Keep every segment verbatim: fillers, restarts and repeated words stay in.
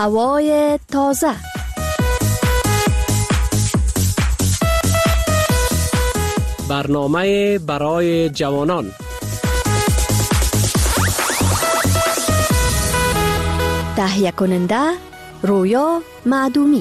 هوای تازه. برنامه برای جوانان. تهیه کننده رویا معدومی.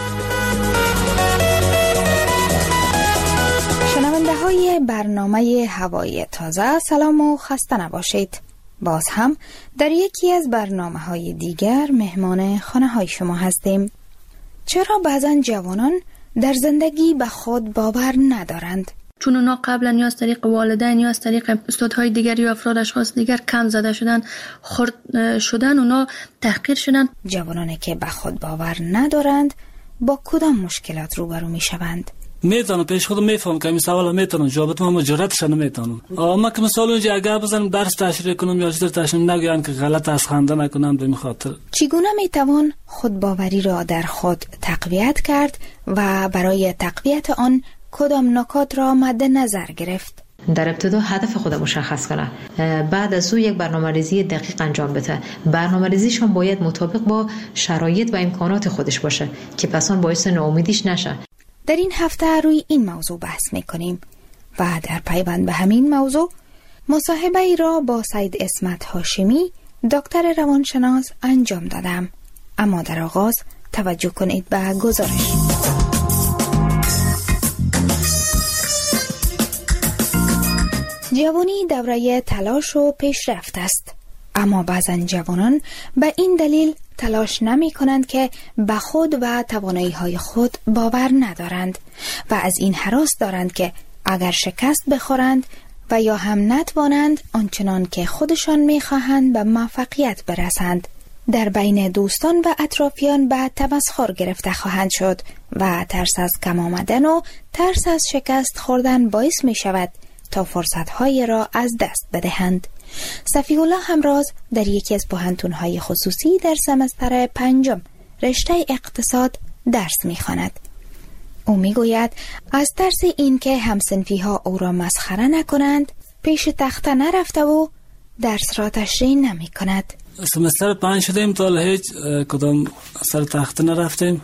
شنونده های برنامه هوای تازه، سلام و خسته نباشید. باز هم در یکی از برنامه های دیگر مهمان خانه های شما هستیم. چرا بعضن جوانان در زندگی به خود باور ندارند؟ چون اونا قبلا یا از طریق والدین یا از طریق استادهای دیگر یا افراد اشخاص دیگر کم زده شدن، خرد شدن، اونا تحقیر شدن. جوانانی که به خود باور ندارند با کدام مشکلات روبرو می شوند؟ میتونم پیش خودم میفهم که این سوال میتونم جواب بدم، اما جرأتش نمیتونم. اما که مثلا اونجا اگر بزنم درس تشریح کنم یا چیز تشریح نگویند که غلط از خنده نکنم به خاطر. چگونه میتوان خودباوری را در خود تقویت کرد و برای تقویت آن کدام نکات را مد نظر گرفت؟ در ابتدا هدف خود مشخص کنه، بعد از او یک برنامه‌ریزی دقیق انجام بده. برنامه‌ریزیش هم باید مطابق با شرایط و امکانات خودش باشه که پس آن باعث ناامیدیش نشه. در این هفته روی این موضوع بحث می‌کنیم و در پیوند به همین موضوع مصاحبه ای را با سید اسمت هاشمی، دکتر روانشناس انجام دادم. اما در آغاز توجه کنید به گزارش. جوانی دوره تلاش و پیشرفت است، اما بعضن جوانان به این دلیل تلاش نمی کنند که به خود و توانایی های خود باور ندارند و از این هراس دارند که اگر شکست بخورند و یا هم نتوانند آنچنان که خودشان می خواهند به موفقیت برسند، در بین دوستان و اطرافیان به تمسخر گرفته خواهند شد و ترس از کم آمدن و ترس از شکست خوردن باعث می شود تا فرصت‌های را از دست بدهند. صفی الله همراز در یکی از پوهنتون‌های خصوصی در سمستر پنجم رشته اقتصاد درس می‌خواند. او می‌گوید از ترس این که همسنفی‌ها او را مسخره نکنند پیش تخته نرفته و درس را تشریح نمی‌کند. سمستر پنج شدیم تا هیچ کدام سر تخته نرفتیم،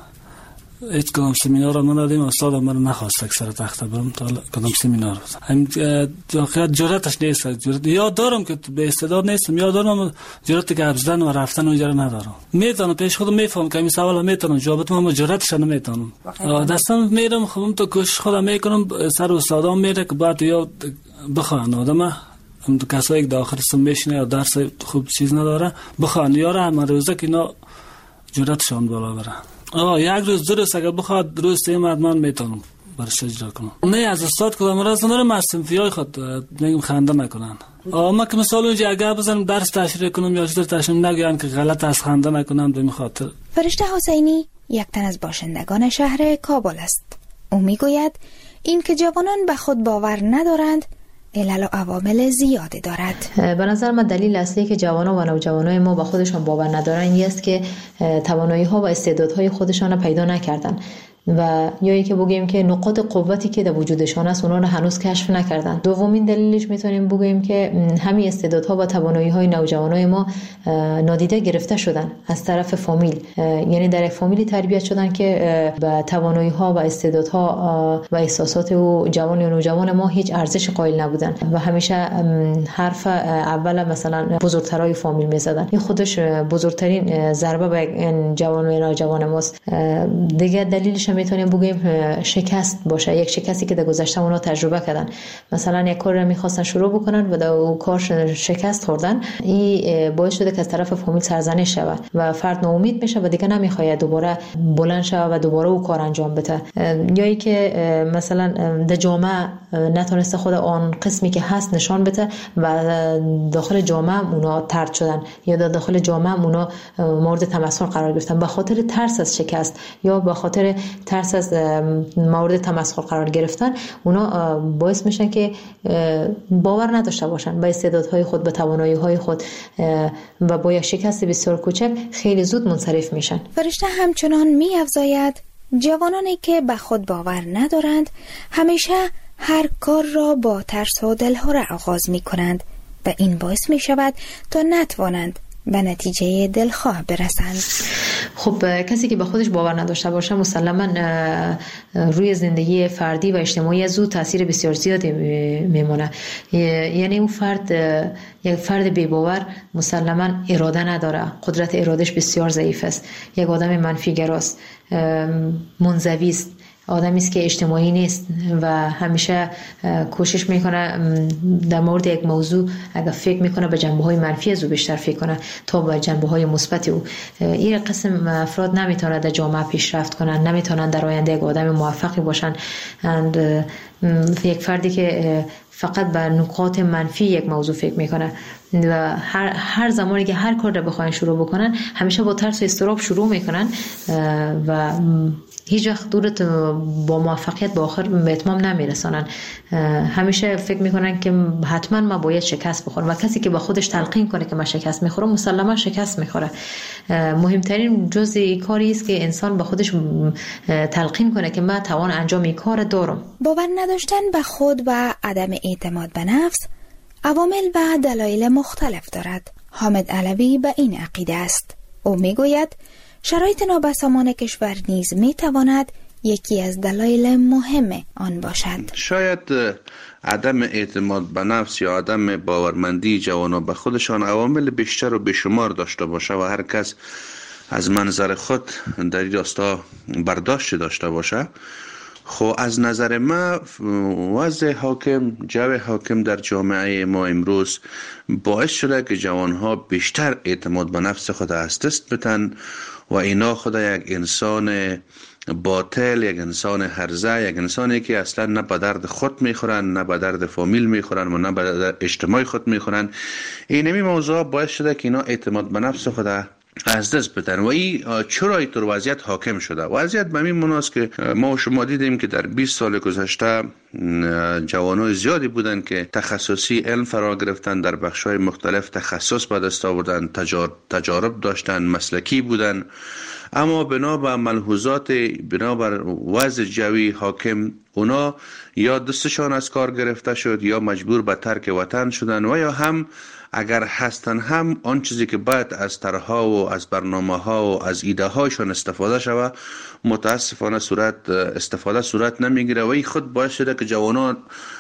هیچ کدام سمینار را ندادیم. استاد من نخواست که سر تخته برم تا کدام سمینار. هم واقعا جرأتش نیست. جرأت یاد دارم که به استعداد نیستم، یاد دارم جرأتی که ابزدن و رفتن اونجا ندارم. میتونم پیش خودم میفهم که این سوال میتونم جواب بدم، اما جرأتش نمیتونم. دستم میرم خودم تو کوشش خودم میکنم، سر استادام میره که بعد یاد بخوان آدم هم کسایی که داخل سم میشینه یا درس خوب چیز نداره بخوان یاره هم روزه که اینا جرأتشان بالا بره. آه یک روز دو روز اگر بخواد روز سه مدمان میتونم برش اجرا کنم. نه از استاد کدام راز ندارم، از صنفیای خود میگم خنده نکنن. اما که مثلا اونجا اگر بزنم درس تشریح کنم یا چیز تشریح نگویند که غلط از خنده نکنم به خاطر. فرشته حسینی یک تن از باشندگان شهر کابل است. او میگوید این که جوانان به خود باور ندارند علل و عوامل زیادی دارد. به نظر من دلیل اصلی که جوانان و نوجوانای ما با خودشان باور ندارن این است که توانایی ها و استعدادهای خودشان را پیدا نکردن و یا اینکه بگیم که نقاط قوتی که در وجودشان است اونا رو هنوز کشف نکردن. دومین دلیلش میتونیم بگیم که همین استعدادها و توانایی‌های نوجوانای ما نادیده گرفته شدن از طرف فامیل، یعنی در یک فامیلی تربیت شدن که به توانایی‌ها و استعدادها و احساسات و جوان و نوجوان ما هیچ ارزش قائل نبودن و همیشه حرف اول مثلا بزرگترای فامیل میزدن. این خودش بزرگترین ضربه به جوان و نوجوان ماست. دیگه دلیلش میتونیم بگیم شکست باشه، یک شکستی که در گذشته اونا تجربه کردن. مثلا یک کار رو میخواستن شروع بکنن و در اون کار شکست خوردن، این باعث شده که از طرف فامیل سرزنش شود و فرد ناامید میشه و دیگه نمیخواد دوباره بلند شه و دوباره اون کار انجام بده. یا ای که مثلا در جامعه نتونسته خود آن قسمی که هست نشان بده و داخل جامعه اونا طرد شدن یا در داخل جامعه اونا مورد تمسخر قرار گرفتن به خاطر ترس از شکست یا به خاطر ترس از مورد تمسخر قرار گرفتن. اونا باعث میشن که باور نداشته باشن به استعدادهای خود، به توانایی‌های خود و با یک شکست بسیار کوچک خیلی زود منصرف میشن. فرشته همچنان می‌افزاید جوانانی که به خود باور ندارند همیشه هر کار را با ترس و دلهره آغاز می‌کنند و این باعث می‌شود تا نتوانند به نتیجه دلخواه برسند. خب کسی که به خودش باور نداشته باشه مسلما روی زندگی فردی و اجتماعی از او تاثیر بسیار زیادی میمونه. یعنی اون فرد، یک فرد بی باور مسلما اراده نداره، قدرت ارادش بسیار ضعیف است، یک آدم منفی گراست، منزوی است، آدمی است که اجتماعی نیست و همیشه کوشش میکنه در مورد یک موضوع اگر فکر میکنه به جنبه‌های منفی از او بیشتر فکر کنه تا به جنبه‌های مثبت او. این قسم افراد نمیتونن در جامعه پیشرفت کنن، نمیتونن در آینده یک آدم موفقی باشن. یک فردی که فقط به نکات منفی یک موضوع فکر میکنه و هر هر زمانی که هر کار رو بخواین شروع بکنن همیشه با ترس و اضطراب شروع میکنن و هیچ وقت دورت با موفقیت با آخر به اتمام نمیرسانن. همیشه فکر میکنن که حتما ما باید شکست بخورم و کسی که با خودش تلقین کنه که من شکست میخورم مسلما شکست میخوره. مهمترین جزء کاری است که انسان با خودش تلقین کنه که من توان انجام این کار دارم. باور نداشتن به خود و عدم اعتماد به نفس عوامل و دلایل مختلف دارد. حامد علوی به این عقیده است. او میگوید شرایط نابسامان کشور نیز میتواند یکی از دلایل مهم آن باشد. شاید عدم اعتماد به نفس یا عدم باورمندی جوانان به خودشان عوامل بیشتر و بیشمار داشته باشه و هر کس از منظر خود در این راستا برداشت داشته باشه. خب از نظر ما وضع حاکم، جو حاکم در جامعه ما امروز باعث شده که جوانها بیشتر اعتماد به نفس خود از دست بدن و اینا خود یک انسان باطل، یک انسان هرزه، یک انسانی که اصلا نه به درد خود میخورن، نه به درد فامیل میخورن و نه به درد اجتماع خود میخورن. اینمی موضوع باعث شده که اینا اعتماد به نفس خود از دست بدن و این چرا اینطور وضعیت حاکم شده؟ وضعیت به این مناست که ما و شما دیدیم که در بیست سال گذشته جوانای زیادی بودن که تخصصی علم فرا گرفتن، در بخش‌های مختلف تخصص به دست آوردن، تجارب داشتن، مسلکی بودن، اما بنا به ملحوظات، بنا بر وضع جوی حاکم اونا یا دستشان از کار گرفته شد یا مجبور به ترک وطن شدن و یا هم اگر هستن هم آن چیزی که باید از طرح‌ها و از برنامه‌ها و از ایده‌هایشان استفاده شود متاسفانه صورت استفاده صورت نمیگیره و این خود باعث شده که جوانان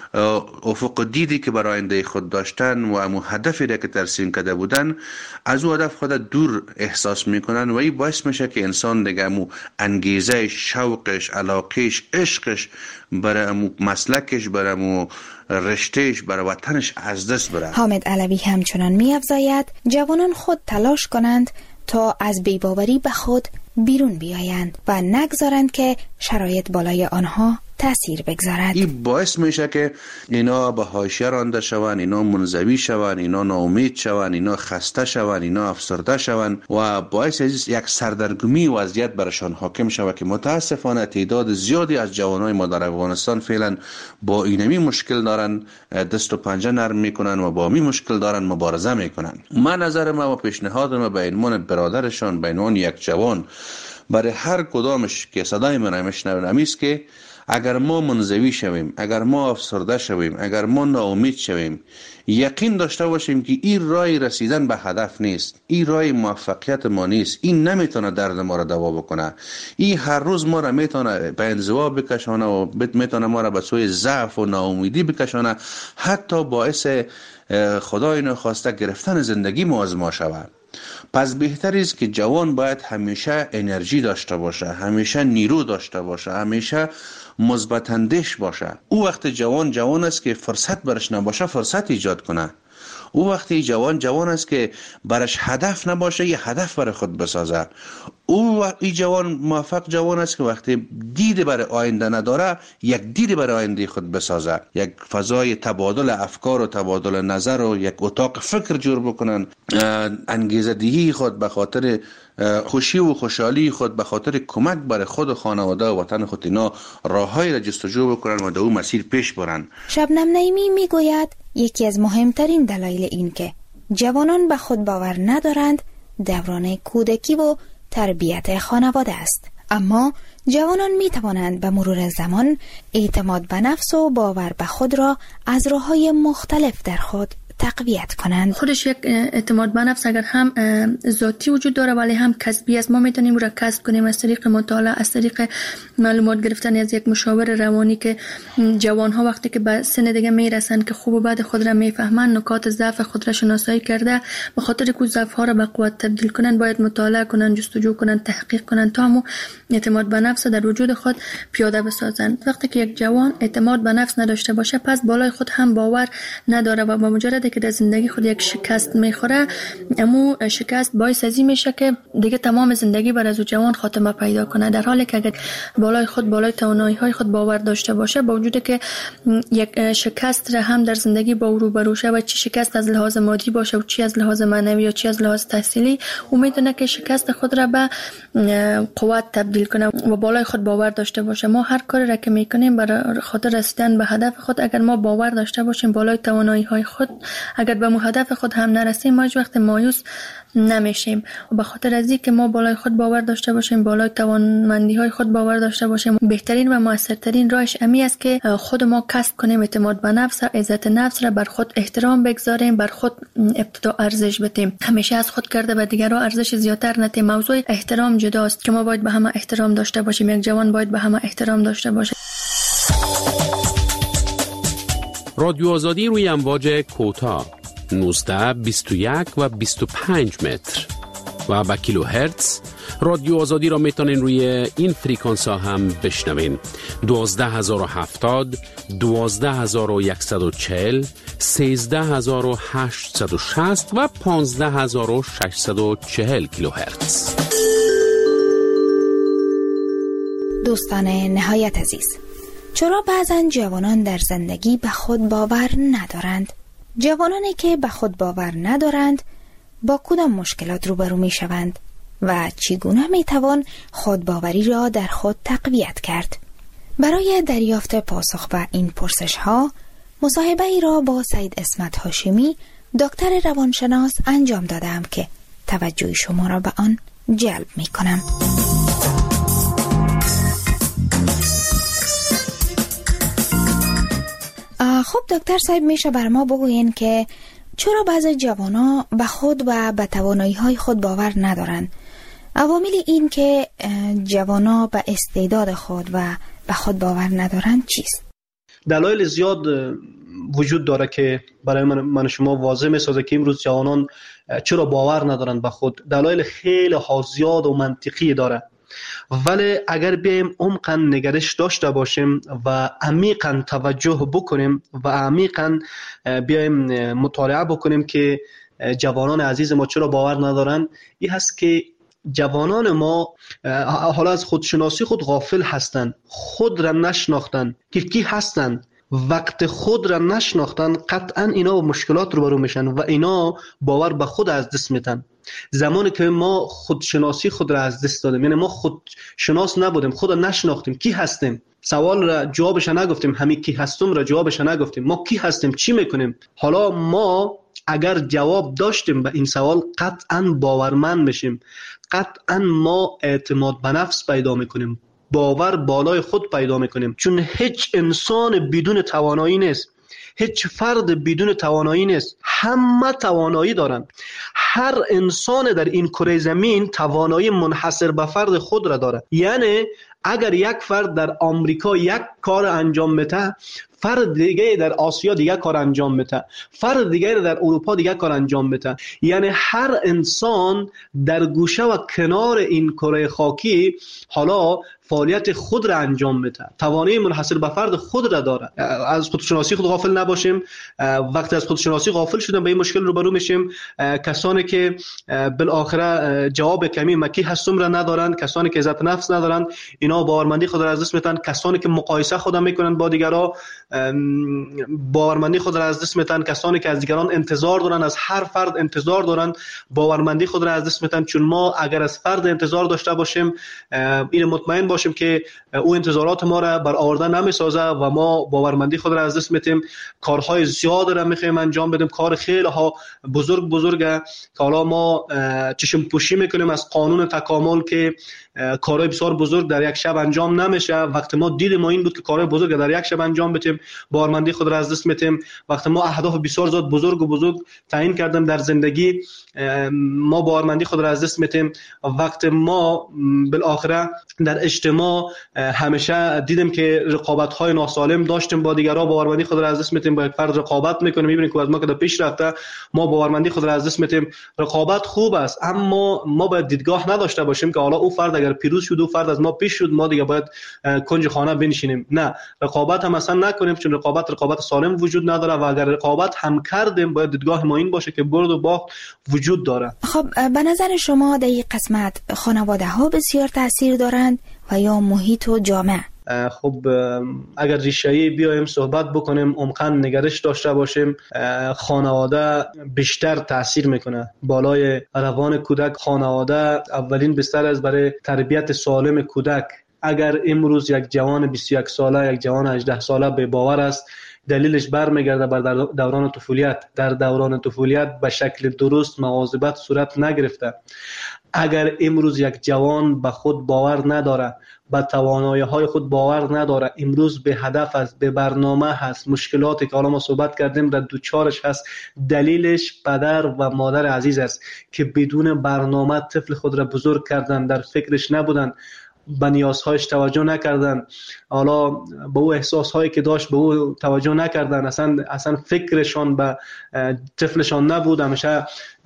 افق دیدی که برای آینده خود داشتن و امو هدفی را که ترسیم کرده بودن از او هدف خود دور احساس میکنن و این باعث میشه که انسان دیگه امو انگیزه، شوقش، علاقش، عشقش برای امو مسلکش، برای امو رشتهش، برای وطنش از دست بره. حامد علوی همچنان می‌افزاید جوانان خود تلاش کنند تا از بی‌باوری به خود بیرون بیایند و نگذارند که شرایط بالای آنها تأثیر بگذارد. این باعث میشه که اینا به حاشیه رانده شوند، اینا منزوی شوند، اینا ناامید شوند، اینا خسته شوند، اینا افسرده شوند و باعث یک سردرگمی وضعیت برشان حاکم شود که متاسفانه تعداد زیادی از جوانای ما در افغانستان فعلا با اینمی مشکل دارن، دست و پنجه نرم میکنن و با می مشکل دارن مبارزه میکنن. من نظر ما و پیشنهاد ما به عنوان برادرشان، به عنوان یک جوان برای هر کدامش که صدای من میشنوند امیست که اگر ما منزوی شویم، اگر ما افسرده شویم، اگر ما ناامید شویم، یقین داشته باشیم که این راه رسیدن به هدف نیست، این راه موفقیت ما نیست، این نمیتونه درد ما را دوا بکنه، این هر روز ما را میتونه به انزوا بکشانه و میتونه ما را به سوی ضعف و ناامیدی بکشانه، حتی باعث خدای نخواسته گرفتن زندگی ما از ما شود. پس بهتر است که جوان باید همیشه انرژی داشته باشه، همیشه نیرو داشته باشه، همیشه مثبت اندیش باشه. او وقت جوان جوان است که فرصت برش نباشه فرصت ایجاد کنه. او وقتی جوان جوان است که برش هدف نباشه یه هدف برای خود بسازه. او این جوان موفق جوان است که وقتی دید برای آینده نداره یک دید برای آینده خود بسازه، یک فضای تبادل افکار و تبادل نظر و یک اتاق فکر جور بکنن، انگیزه دهی خود به خاطر خوشی و خوشحالی خود به خاطر کمک برای خود و خانواده و وطن خود اینا راههایی را جستجو بکنن و در اون مسیر پیش برن. شبنم نعیمی میگوید یکی از مهمترین دلایل این که جوانان به خود باور ندارند دوران کودکی و تربیت خانواده است. اما جوانان می توانند به مرور زمان اعتماد به نفس و باور به خود را از راه‌های مختلف در خود تقویت کنند. خودش یک اعتماد به نفس اگر هم ذاتی وجود داره ولی هم کسبی است. ما میتونیم او را کسب کنیم از طریق مطالعه، از طریق معلومات گرفتن از یک مشاور روانی که جوان ها وقتی که به سن دیگه میرسن که خوب و بد خود را میفهمن، نکات ضعف خود را شناسایی کرده به خاطر که ضعف ها را به قوت تبدیل کنن باید مطالعه کنن، جستجو کنن، تحقیق کنن تا همو اعتماد به نفس در وجود خود پیاده بسازن. وقتی که یک جوان اعتماد به نفس نداشته باشه پس بالای خود هم باور نداره و با مجرد که در زندگی خود یک شکست میخوره، امو شکست باعث ازی میشه که دیگه تمام زندگی بر از جوان خاتمه پیدا کنه. در حالی که اگر بالای خود، بالای توانایی های خود باور داشته باشه، با وجود که یک شکست را هم در زندگی با او روبرو شه و چی شکست از لحاظ مادی باشه و چی از لحاظ معنوی یا چی از لحاظ تحصیلی، او میتونه که شکست خود را به قوت تبدیل کنه و بالای خود باور داشته باشه. ما هر کاری را که میکنیم برای خاطر رسیدن به هدف خود، اگر ما باور داشته باشیم بالای توانایی های خود، اگر به مو هدف خود هم نرسیم ما هیچ وقت مایوس نمیشیم. و به خاطر از اینکه ما بالای خود باور داشته باشیم، بالای توانمندی های خود باور داشته باشیم، بهترین و موثرترین راهش امی است که خود ما کسب کنیم اعتماد به نفس، عزت نفس را، بر خود احترام بگذاریم، بر خود ابتدا ارزش بدیم، همیشه از خود کرده به دیگران ارزش زیاتر ندیم. موضوع احترام جداست که ما باید به همه احترام داشته باشیم، یک جوان باید به همه احترام داشته باشه. رادیو آزادی روی امواج کوتاه نوزده، بیست و یک و بیست و پنج متر و با کیلو هرتز. رادیو آزادی را میتونین روی این فریکانس ها هم بشنوین: دوازده هزار و هفتاد، دوازده هزار و صد و چهل، سیزده هزار و هشتصد و شصت و پانزده هزار و ششصد و چهل کیلو هرتز. دوستان نهایت عزیز، چرا بعضن جوانان در زندگی به خود باور ندارند؟ جوانانی که به خود باور ندارند با کدام مشکلات روبرو می شوند و چگونه می توان خودباوری را در خود تقویت کرد؟ برای دریافت پاسخ به این پرسش ها مصاحبه ای را با سید اسمت هاشمی، دکتر روانشناس انجام دادم که توجه شما را به آن جلب می کنم. خب دکتر صاحب، میشه بر ما بگوین که چرا بعضی جوانا به خود و به توانایی‌های خود باور ندارند؟ عوامل این که جوانا به استعداد خود و به خود باور ندارند چیست؟ دلایل زیاد وجود داره که برای من, من شما واضح میسازه که امروز جوانان چرا باور ندارند به خود. دلایل خیلی زیاد و منطقی داره، ولی اگر بیایم عمقاً نگرش داشته باشیم و عمیقاً توجه بکنیم و عمیقاً بیایم مطالعه بکنیم که جوانان عزیز ما چرا باور ندارن، این هست که جوانان ما حالا از خودشناسی خود غافل هستند، خود را نشناختن که کی هستند. وقت خود را نشناختن قطعاً اینا مشکلات رو برو میشن و اینا باور به خود از دست میتن. زمانی که ما خودشناسی خود را از دست دادیم، یعنی ما خودشناس نبودیم، خود را نشناختیم، کی هستیم، سوال را جوابش نگفتیم، همین کی هستم را جوابش نگفتیم، ما کی هستیم، چی میکنیم. حالا ما اگر جواب داشتیم به این سوال قطعاً باورمند میشیم، قطعاً ما اعتماد به نفس پیدا میکنیم، باور بالای خود پیدا میکنیم. چون هیچ انسان بدون توانایی نیست، هیچ فرد بدون توانایی نیست، همه توانایی دارن. هر انسان در این کره زمین توانایی منحصر به فرد خود را داره. یعنی اگر یک فرد در آمریکا یک کار انجام میده، فرد دیگه در آسیا دیگه کار انجام میده، فرد دیگه در اروپا دیگه کار انجام میده. یعنی هر انسان در گوشه و کنار این کره خاکی حالا فعالیت خود را انجام میده، توانایی منحصر به فرد خود را داره. از خودشناسی خود غافل نباشیم. وقتی از خودشناسی غافل شدیم به این مشکل روبرو میشیم. کسانی که بالاخره جواب کمی مکی هستم را ندارند، کسانی که عزت نفس ندارند، اینا باورمندی خود را از دست میدن. کسانی که مقایسه خود میکنن با دیگران، باورمندی خود را از دست میدن. کسانی که از دیگران انتظار دارن، از هر فرد انتظار دارن، باورمندی خود را از دست میدن. چون ما اگر از فرد انتظار داشته باشیم، این مطمئن باشیم که او انتظارات ما را برآورده نمیسازه و ما باورمندی خود را از دست میتیم. کارهای زیاد را میخوایم انجام بدیم، کار خیلی ها بزرگ بزرگه که حالا ما چشم پوشی میکنیم از قانون تکامل که کارهای بسیار بزرگ در یک شب انجام نمیشه. وقتی ما دید ما این بود که کارهای بزرگ در یک شب انجام بدیم، باورمندی خود را از دست میتیم. وقتی ما اهداف بسیار زیاد بزرگ و بزرگ تعیین کردیم در زندگی، ما باورمندی خود را از دست میتیم. وقتی ما بالاخره در اجتماع همیشه دیدیم که رقابت های ناسالم داشتیم با دیگرها، باورمندی خود را از دست میتیم. با یک فرد رقابت میکنیم، میبینیم که از ما که در پیش رفته، ما باورمندی خود را از دست میتیم. رقابت خوب است، اما ما باید دیدگاه نداشته باشیم که حالا او فرد اگر پیروز شد، او فرد از ما پیش شد، ما دیگه باید کنج خانه بنشینیم. نه، رقابت هم اصلا نکنیم، چون رقابت رقابت سالم وجود نداره و اگر رقابت هم کردیم باید دیدگاه ما این باشه که برد و باخت وجود داره. خب به نظر شما در این قسمت خانواده ها بسیار تاثیر دارند و یا محیط و جامعه؟ خب اگر ریشه‌ای بیایم صحبت بکنیم، عمقاً نگرش داشته باشیم، خانواده بیشتر تاثیر میکنه بالای روان کودک. خانواده اولین بستر است برای تربیت سالم کودک. اگر امروز یک جوان بیست و یک ساله، یک جوان هجده ساله به باور است، دلیلش برمیگرده بر دوران طفولیت. در دوران طفولیت به شکل درست مواظبت صورت نگرفته. اگر امروز یک جوان به خود باور نداره، به توانایی‌های خود باور نداره، امروز به هدف است، به برنامه هست، مشکلاتی که حالا ما صحبت کردیم در دوچارش هست، دلیلش پدر و مادر عزیز است که بدون برنامه طفل خود را بزرگ کردن، در فکرش نبودن، به نیازهایش توجه نکردن، حالا به او احساسهایی که داشت به او توجه نکردن، اصلا اصلا فکرشان به طفلشان نبود. همیشه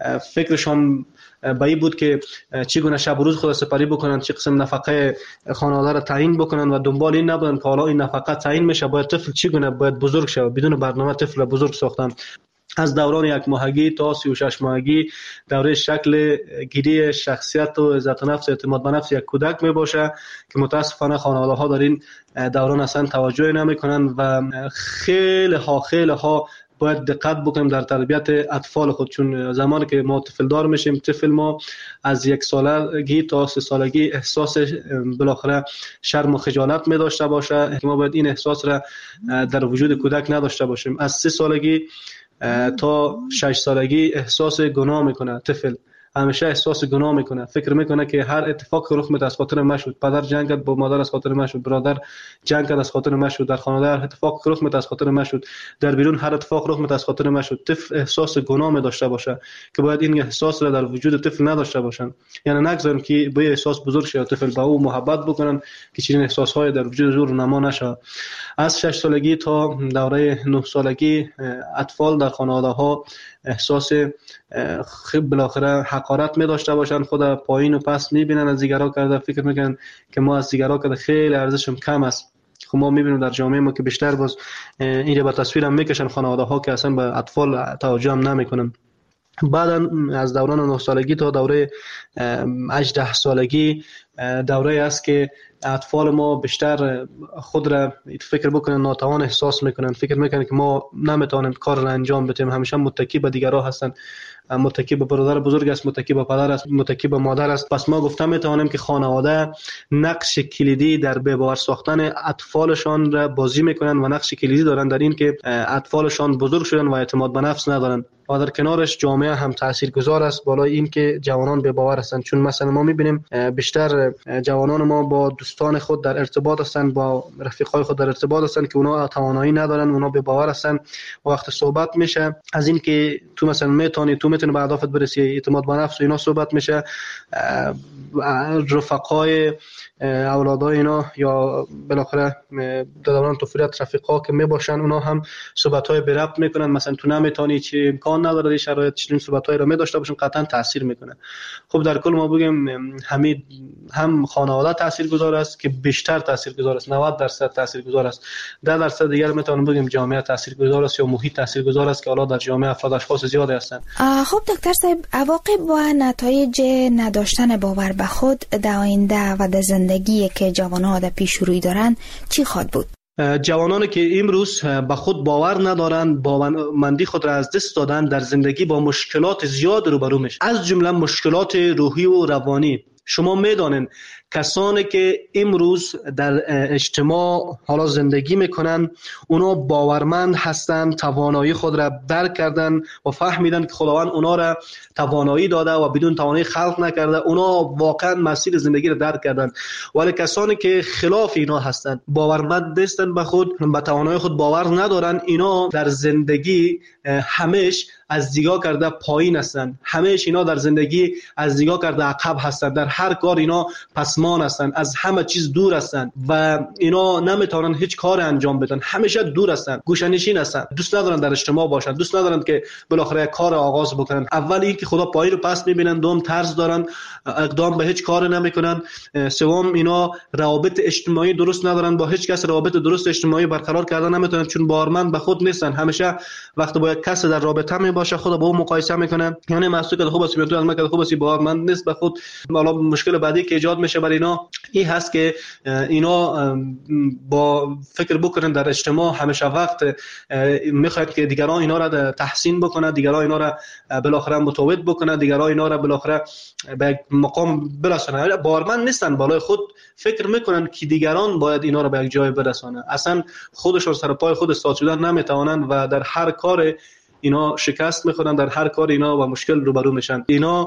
فکرشان به این بود که چگونه شب و روز خود سپری بکنن، چه قسم نفقه خانواده را تعیین بکنن و دنبال این نبودن که حالا این نفقه تعیین میشه، باید طفل چگونه باید بزرگ شه. بدون برنامه طفل را بزرگ ساختن. از دوران یک ماهگی تا سی و شش ماهگی دوره شکل گیری شخصیت و عزت نفس، اعتماد به نفس یک کودک می باشه که متاسفانه خانواده ها در این دوران اصلا توجه نمی کنن و خیلی ها خیلی ها باید دقت بکنیم در تربیت اطفال خود. چون زمانی که ما طفل دار میشیم، طفل ما از یک سالگی تا سه سالگی احساس بالاخره شرم و خجالت می داشته باشه که ما باید این احساس را در وجود کودک نداشته باشیم. از سه سالگی تا شش سالگی احساس گناه میکنه طفل، همیشه احساس گناه میکنه، فکر میکنه که هر اتفاق که رخ میده از خاطر من شد، پدر جنگ کرد با مادر از خاطر من شد، برادر جنگ کرد از خاطر من شد، در خانواده هر اتفاق که رخ میده از خاطر من شد، در بیرون هر اتفاق رخ میده از خاطر من شد. طفل احساس گناه می داشته باشه که باید این احساس را در وجود طفل نداشته باشن، یعنی نگذاریم که به احساس بزرگ شه، طفل با او محبت بکنن که چنین احساسهای در وجود زور نما نشه. از شش سالگی تا دوره نه سالگی اطفال در خانواده ها احساس خب بالاخره حقارت می داشته باشن، خود پایین و پس می بینن، از دیگرها کرده فکر میکنن که ما از دیگرها کرده خیلی ارزشم کم است. خب ما می بینیم در جامعه ما که بیشتر باز این رو به تصویر هم میکشن خانواده ها که اصلا به اطفال توجه هم نمیکنن. بعد از دوران نه سالگی تا دوره هجده سالگی دوره است که اطفال ما بیشتر خود را فکر بکنن ناتوان احساس میکنن، فکر میکنن که ما نمیتونیم کار را انجام بدیم، همیشه متکی به دیگرها هستن، متکی به برادر بزرگ است، متکی به پدر است، متکی به مادر است. پس ما گفتم میتونیم که خانواده نقش کلیدی در به باور ساختن اطفالشان را بازی میکنن و نقش کلیدی دارن در این که اطفالشان بزرگ شدن و اعتماد به نفس ندارن. و در کنارش جامعه هم تاثیرگذار است بالای این که جوانان به باور هستند. چون مثلا ما میبینیم بیشتر جوانان ما با دوستان خود در ارتباط هستند، با رفیقای خود در ارتباط هستند که اونا توانایی ندارن، اونا به باور هستند. وقت صحبت میشه از این که تو مثلا میتونی تو میتونی به اهدافت برسی، اعتماد به نفس و اینا صحبت میشه، رفقای اولادای اینا یا بالاخره در دوران طفولیت رفیقا که میباشن اونا هم صحبت‌های به ربط میکنن، مثلا تو نمیتونی، چی امکان نداره این شرایط، چنین صحبت‌هایی رو می‌داشته باشن، قطعا تاثیر میکنه. خب در کل ما بگیم همین هم خانواده تاثیرگذار است که بیشتر تاثیرگذار است، نود درصد تاثیرگذار است. ده درصد دیگر میتونیم بگیم جامعه تاثیرگذار است یا محیط تاثیرگذار است که حالا در جامعه افراد اشخاص زیادی هستند. خب دکتر صاحب، عواقب و نتایج نداشتن باور به خود در آینده و در زندگی که جوانان در پیش روی دارن چی خواهد بود؟ جوانانی که امروز به خود باور ندارند، باورمندی خود را از دست دادن، در زندگی با مشکلات زیاد روبرو میشن، از جمله مشکلات روحی و روانی. شما میدانین کسانی که امروز در اجتماع حالا زندگی میکنن اونا باورمند هستند، توانایی خود را درک کردن و فهمیدن که خداوند اونا را توانایی داده و بدون توانایی خلق نکرده. اونا واقعا مسیر زندگی را درک کردن. ولی کسانی که خلاف اینا هستند، باورمند نیستن به خود، به توانایی خود باور ندارن، اینا در زندگی همیش از دیگاه کرده پایین هستند، همیشه اینا در زندگی از دیگاه کرده عقب هستند، در هر کار اینا پسمان هستند، از همه چیز دور هستند و اینا نمیتونن هیچ کار انجام بدن، همیشه دور هستند، گوشه‌نشین هستند، دوست ندارن در اجتماع باشن، دوست ندارن که بالاخره کار آغاز بکنن. اول این که خدا پایین رو پس میبینن، دوم طرز دارن، اقدام به هیچ کار نمیکنن، سوم اینا روابط اجتماعی درست ندارن، با هیچ کس روابط درست اجتماعی برقرار کردن نمیتونن چون باورمند به خود نیستن. همیشه وقتی با یک کس در رابطه می باشه خود با اون مقایسه میکنه، یعنی محسوب که خوب است تو از من که خوب است، باورمند نیست به خود. حالا مشکل بعدی که ایجاد میشه برای اینا این هست که اینا با فکر بکنن در اجتماع همیشه وقت میخواد که دیگران اینا را تحسین بکنه، دیگران اینا را بالاخره متوجه بکنه، دیگران اینا را بالاخره به مقام برسونه. باورمند نیستن، بالای خود فکر میکنن که دیگران باید اینا را به یک جای برسونه. اصلا خودشون سر پای خود استاد شدن نمیتوانن و در هر کار اینا شکست میخورن، در هر کار اینا با مشکل روبرو میشن. اینا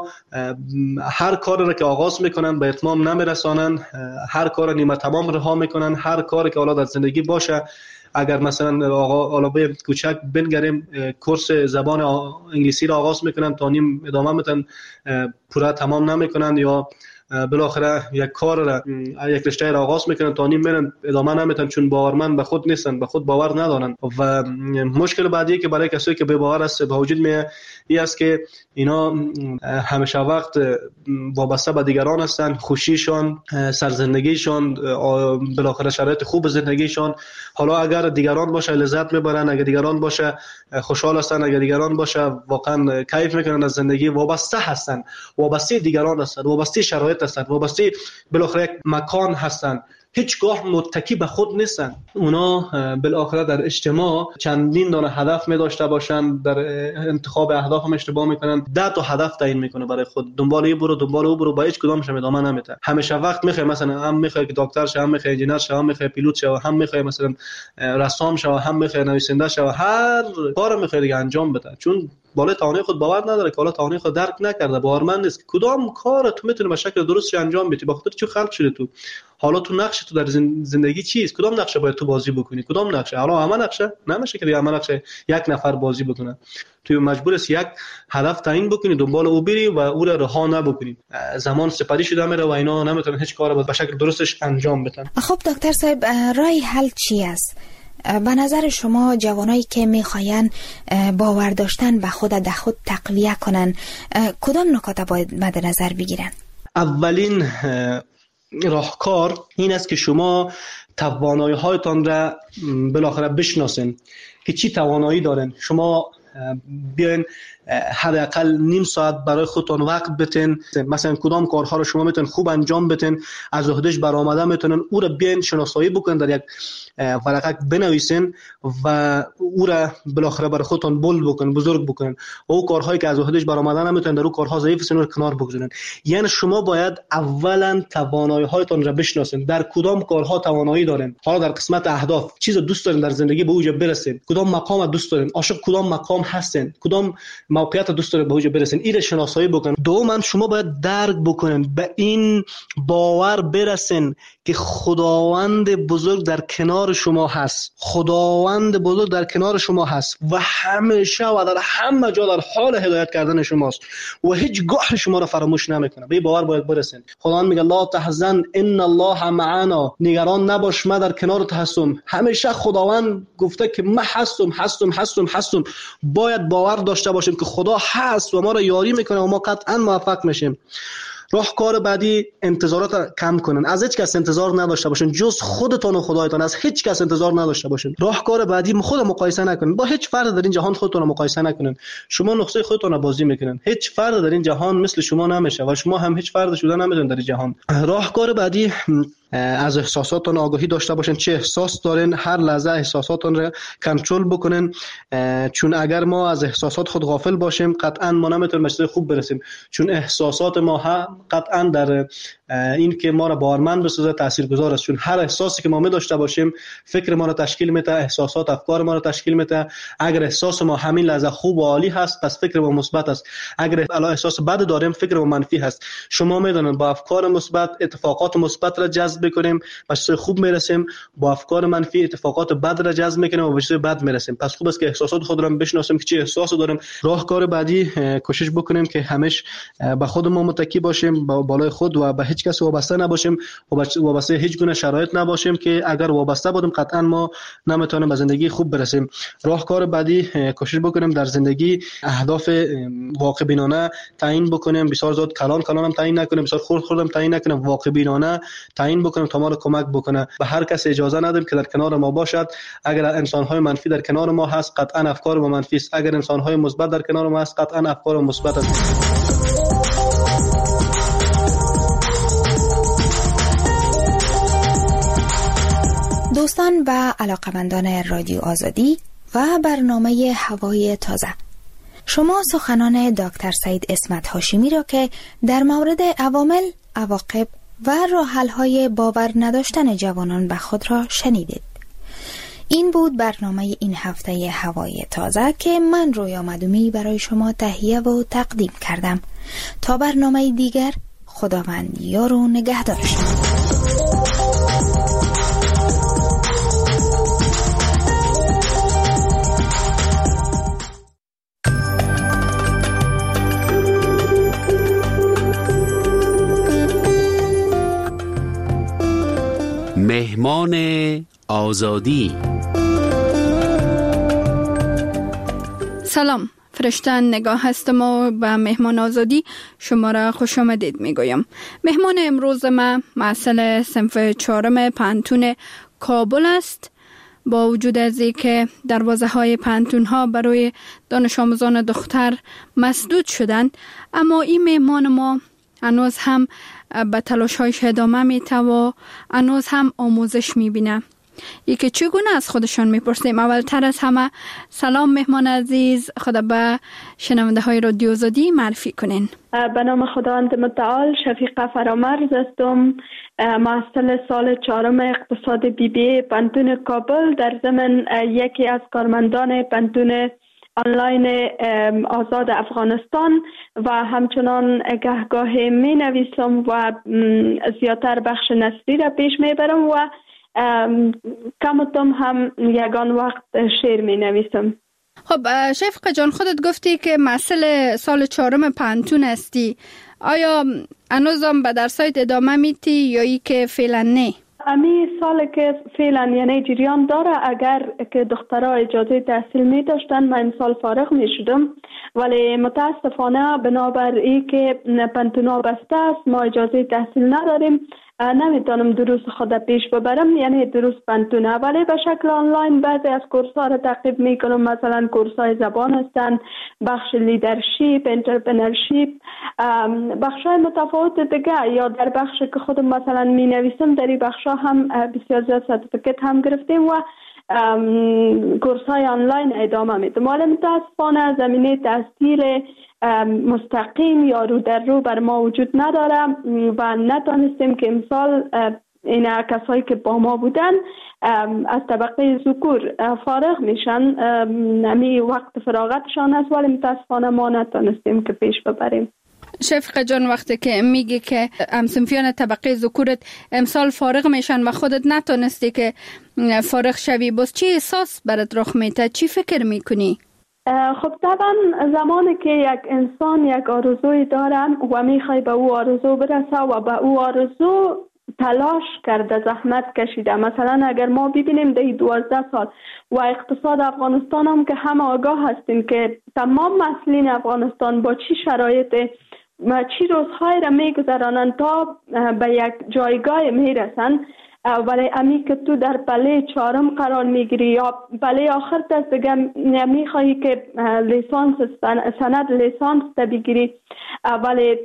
هر کار را که آغاز میکنن به اتمام نمیرسانن، هر کار نیمه تمام رها میکنن. هر کاری که حالا در زندگی باشه، اگر مثلا آقا حالا به کوچک بنگریم کورس زبان انگلیسی را آغاز میکنن تا نیم ادامه میدن، پورا تمام نمیکنن، یا بالاخره یک کار را یک رشته را آغاز میکنن تا نیم میرن ادامه نمیدن چون باورمند به خود نیستن، به خود باور ندارن. و مشکل بعدی که برای کسایی که بی باور است به وجود میاد این است که اینا همیشه وقت وابسته به دیگران هستن، خوشیشان، سرزندگیشان، بالاخره شرایط خوب زندگیشان. حالا اگر دیگران باشه لذت میبرن، اگر دیگران باشه خوشحال هستن، اگر دیگران باشه واقعا کیف میکنن از زندگی. وابسته هستن، وابسته دیگران هستن، وابسته شرایط هستن، وابسته بالاخره یک مکان هستن، هیچگاه متکی به خود نیستن. اونا بالاخره در اجتماع چندین دانه هدف می داشته باشن، در انتخاب اهداف هم اشتباه میکنن، ده تا هدف تعیین میکنه برای خود، دنبال این برو دنبال اون برو، با هیچ کدامش هم ادامه نمیده. همیشه وقت میخوای مثلا هم میخوای که دکتر شه، هم میخوای انجینر شه، هم میخوای پیلوت شه، هم میخوای مثلا رسام شه، هم میخوای نویسنده شه، هر کارو میخوای دیگه انجام بده، چون بالای توانایی خود باور نداره که حالا توانایی خود درک نکرده، باورمند نیست که کدام کار تو میتونی به شکل درست انجام بدی. بخاطر چی خلق شده تو؟ حالا تو نقش تو در زندگی چیست؟ کدام نقشه باید تو بازی بکنی؟ کدام نقشه؟ حالا همه نقشه نمیشه که همه نقشه یک نفر بازی بکنه. تو مجبور است یک هدف تعیین بکنی، دنبال او بری و او را رها نبکنی. زمان سپری شده میره و اینا نمیتونن هیچ کاری به شکل درستش انجام بدن. خب دکتر صاحب، راه حل چی است؟ به نظر شما جوانایی که میخواین باور داشتن به خود در خود تقویه کنن کدام نکات باید مد نظر بگیرن؟ اولین راهکار این است که شما توانایی هایتان را بالاخره بشناسین که چی توانایی دارین. شما بیاین حداقل نیم ساعت برای خودتون وقت بتین، مثلا کدام کارها رو شما میتونین خوب انجام بدین، از عهدهش برآمده میتونن او رو بیاین شناسایی بکنین، در یک ورقه بنویسین و او را بالاخره برای خودتون بولد بکنین، بزرگ بکنین. او کارهایی که از عهدهش برآمده نمیتونن، در او کارها ضعیف هستن رو کنار بگذارین. یعنی شما باید اولا توانایی هایتون را بشناسین، در کدام کارها توانایی دارین. حالا در قسمت اهداف چیز دوست دارین در زندگی به اوج برسید، کدام مقام دوست دارین، عاشق کدام مقام هستین، کدام موقعیت دوست دارین به اوج برسین، این شناسایی بکنین. دوما شما باید درک بکنین، به این باور برسین که خداوند بزرگ در کنار شما هست، خداوند بزرگ در کنار شما هست و همیشه و در همه جا در حال هدایت کردن شماست و هیچ گاه شما را فراموش نمیکنه. به این باور باید برسین. خداوند میگه لا تحزن ان الله معنا، نگران نباش من در کنارت هستم. همیشه خداوند گفته که من هستم هستم هستم هستم. باید باور داشته باشیم که خدا هست و ما را یاری میکنه و ما قطعا موفق میشیم. راهکار بعدی انتظارات کم کنن، از هیچ کس انتظار نداشته باشین جز خودتون و خدایتان، از هیچ کس انتظار نداشته باشین. راهکار بعدی خود مقایسه نکنین، با هیچ فرد در این جهان خودتون رو مقایسه نکنین. شما نقطه خودتون رو بازی میکنین، هیچ فرد در این جهان مثل شما نمیشه و شما هم هیچ فرد شده نمیتونید در این جهان. راهکار بعدی از احساساتتان آگاهی داشته باشین، چه احساس دارین، هر لحظه احساساتتان را کنترل بکنین، چون اگر ما از احساسات خود غافل باشیم قطعا ما نمیتونیم به چیز خوب برسیم، چون احساسات ما هم قطعا در این که ما را باورمند بسازه تاثیرگذار است، چون هر احساسی که ما می داشته باشیم فکر ما را تشکیل میده، احساسات افکار ما را تشکیل میده. اگر احساس ما همین لحظه خوب و عالی هست پس فکر ما مثبت است، اگر الا احساس بد داریم فکر ما منفی هست. شما میدونید با افکار مثبت اتفاقات مثبت را جذب بکنیم به چیز خوب میرسیم، با افکار منفی اتفاقات بد را جذب میکنیم و به چیز بد میرسیم. پس خوب است که احساسات خود را بشناسیم که چه احساسی داریم. راهکار بعدی کوشش بکنیم که همیشه به خود ما متکی باشیم، با بالای خود و به هیچ کس وابسته نباشیم و وابسته هیچ گونه شرایط نباشیم که اگر وابسته بودیم قطعا ما نمیتونیم به زندگی خوب برسیم. راهکار بعدی کوشش بکنیم در زندگی اهداف واقع بینانه تعیین بکنیم، بسیار زیاد کلان کلان هم تعیین نکنیم، بسیار خرد خرد هم تعیین نکنیم، واقع بینانه تعیین بکنیم تا ما رو کمک بکنه. به هر کس اجازه ندیم که در کنار ما باشد. اگر انسان‌های منفی در کنار ما هست قطعا افکار ما منفی است، اگر انسان‌های مثبت در کنار ما هست قطعا افکار ما مثبت است. دوستان و علاقمندان رادیو آزادی و برنامه هوای تازه، شما سخنان دکتر سعید اسمت هاشمی را که در مورد عوامل، عواقب و راه‌حل‌های باور نداشتن جوانان به خود را شنیدید. این بود برنامه این هفته هوای تازه که من رویا مدومی برای شما تهیه و تقدیم کردم. تا برنامه دیگر، خداوند یار و نگهدار شما. مهمان آزادی. سلام، فرشته نگاه هستم و به مهمان آزادی شما را خوش آمدید میگویم. مهمان امروز ما محصل صنف چهارم پانتون کابل است. با وجود از اینکه دروازه های پانتون ها برای دانش آموزان دختر مسدود شدند، اما این مهمان ما هنوز هم به تلاش هایش ادامه میده و هنوز هم آموزش میبینه. یکی چگونه از خودشان میپرسیم. اولتر از همه سلام مهمان عزیز، خدا به شنونده های رادیو آزادی معرفی کنین. به نام خداوند متعال، شفیقه فرامرز هستم، محصل سال چهارم اقتصاد بی بی پانتون کابل، در ضمن یکی از کارمندان پانتون آنلاین آزاد افغانستان و همچنان گهگاه می نویسم و زیادتر بخش نثری را پیش می برم و کم و کم هم یگان وقت شعر می نویسم. خب شفقه جان، خودت گفتی که محصل سال چهارم پانتون هستی. آیا هنوزم به درسایت ادامه میتی یا ای که فعلا نه؟ امی سال که فعلا یعنی جریان داره، اگر که دخترها اجازه تحصیل می داشتن من این سال فارغ می شدم، ولی متاسفانه بنابر ای که پانتونا بسته است ما اجازه تحصیل نداریم، نمیتونم دروس خود پیش ببرم، یعنی دروس پانتونه، ولی به شکل آنلاین بعضی از کورس ها را تعقیب میکنم. مثلا کورس های زبان هستند، بخش لیدرشپ، انترپرنورشپ، بخش های متفاوت دیگه، یا در بخش که خودم مثلا می نویسم در این بخش ها هم بسیار زیاد سرتیفیکت هم گرفتیم و کورس های آنلاین ادامه میدم. ولی متاسفانه زمینه تحصیل مستقیم یا رو در رو بر ما وجود نداره و نتونستیم که امسال این کسایی که با ما بودن از طبقه ذکور فارغ میشن، نمی وقت فراغتشان است، ولی متاسفانه ما نتونستیم که پیش ببریم. شفقه جان، وقتی که میگی که همسنفیان طبقه ذکورت امسال فارغ میشن و خودت نتونستی که فارغ شوی، باز چی احساس برات رخ میده؟ چی فکر میکنی؟ خب طبعا زمانی که یک انسان یک آرزوی داره و میخوای به او آرزو برسه و به او آرزو تلاش کرده، زحمت کشیده، مثلا اگر ما ببینیم در دوازده سال و اقتصاد افغانستان هم که همه آگاه هستیم که تمام مسئولین افغانستان با چی شرایط و چی روزهای را میگذرانند تا به یک جایگاه میرسن، ولی امی که تو در پله چهارم قرار میگیری یا پله آخر دست دیگه میخواهی که لیسانس سند لیسانس تا بگیری، ولی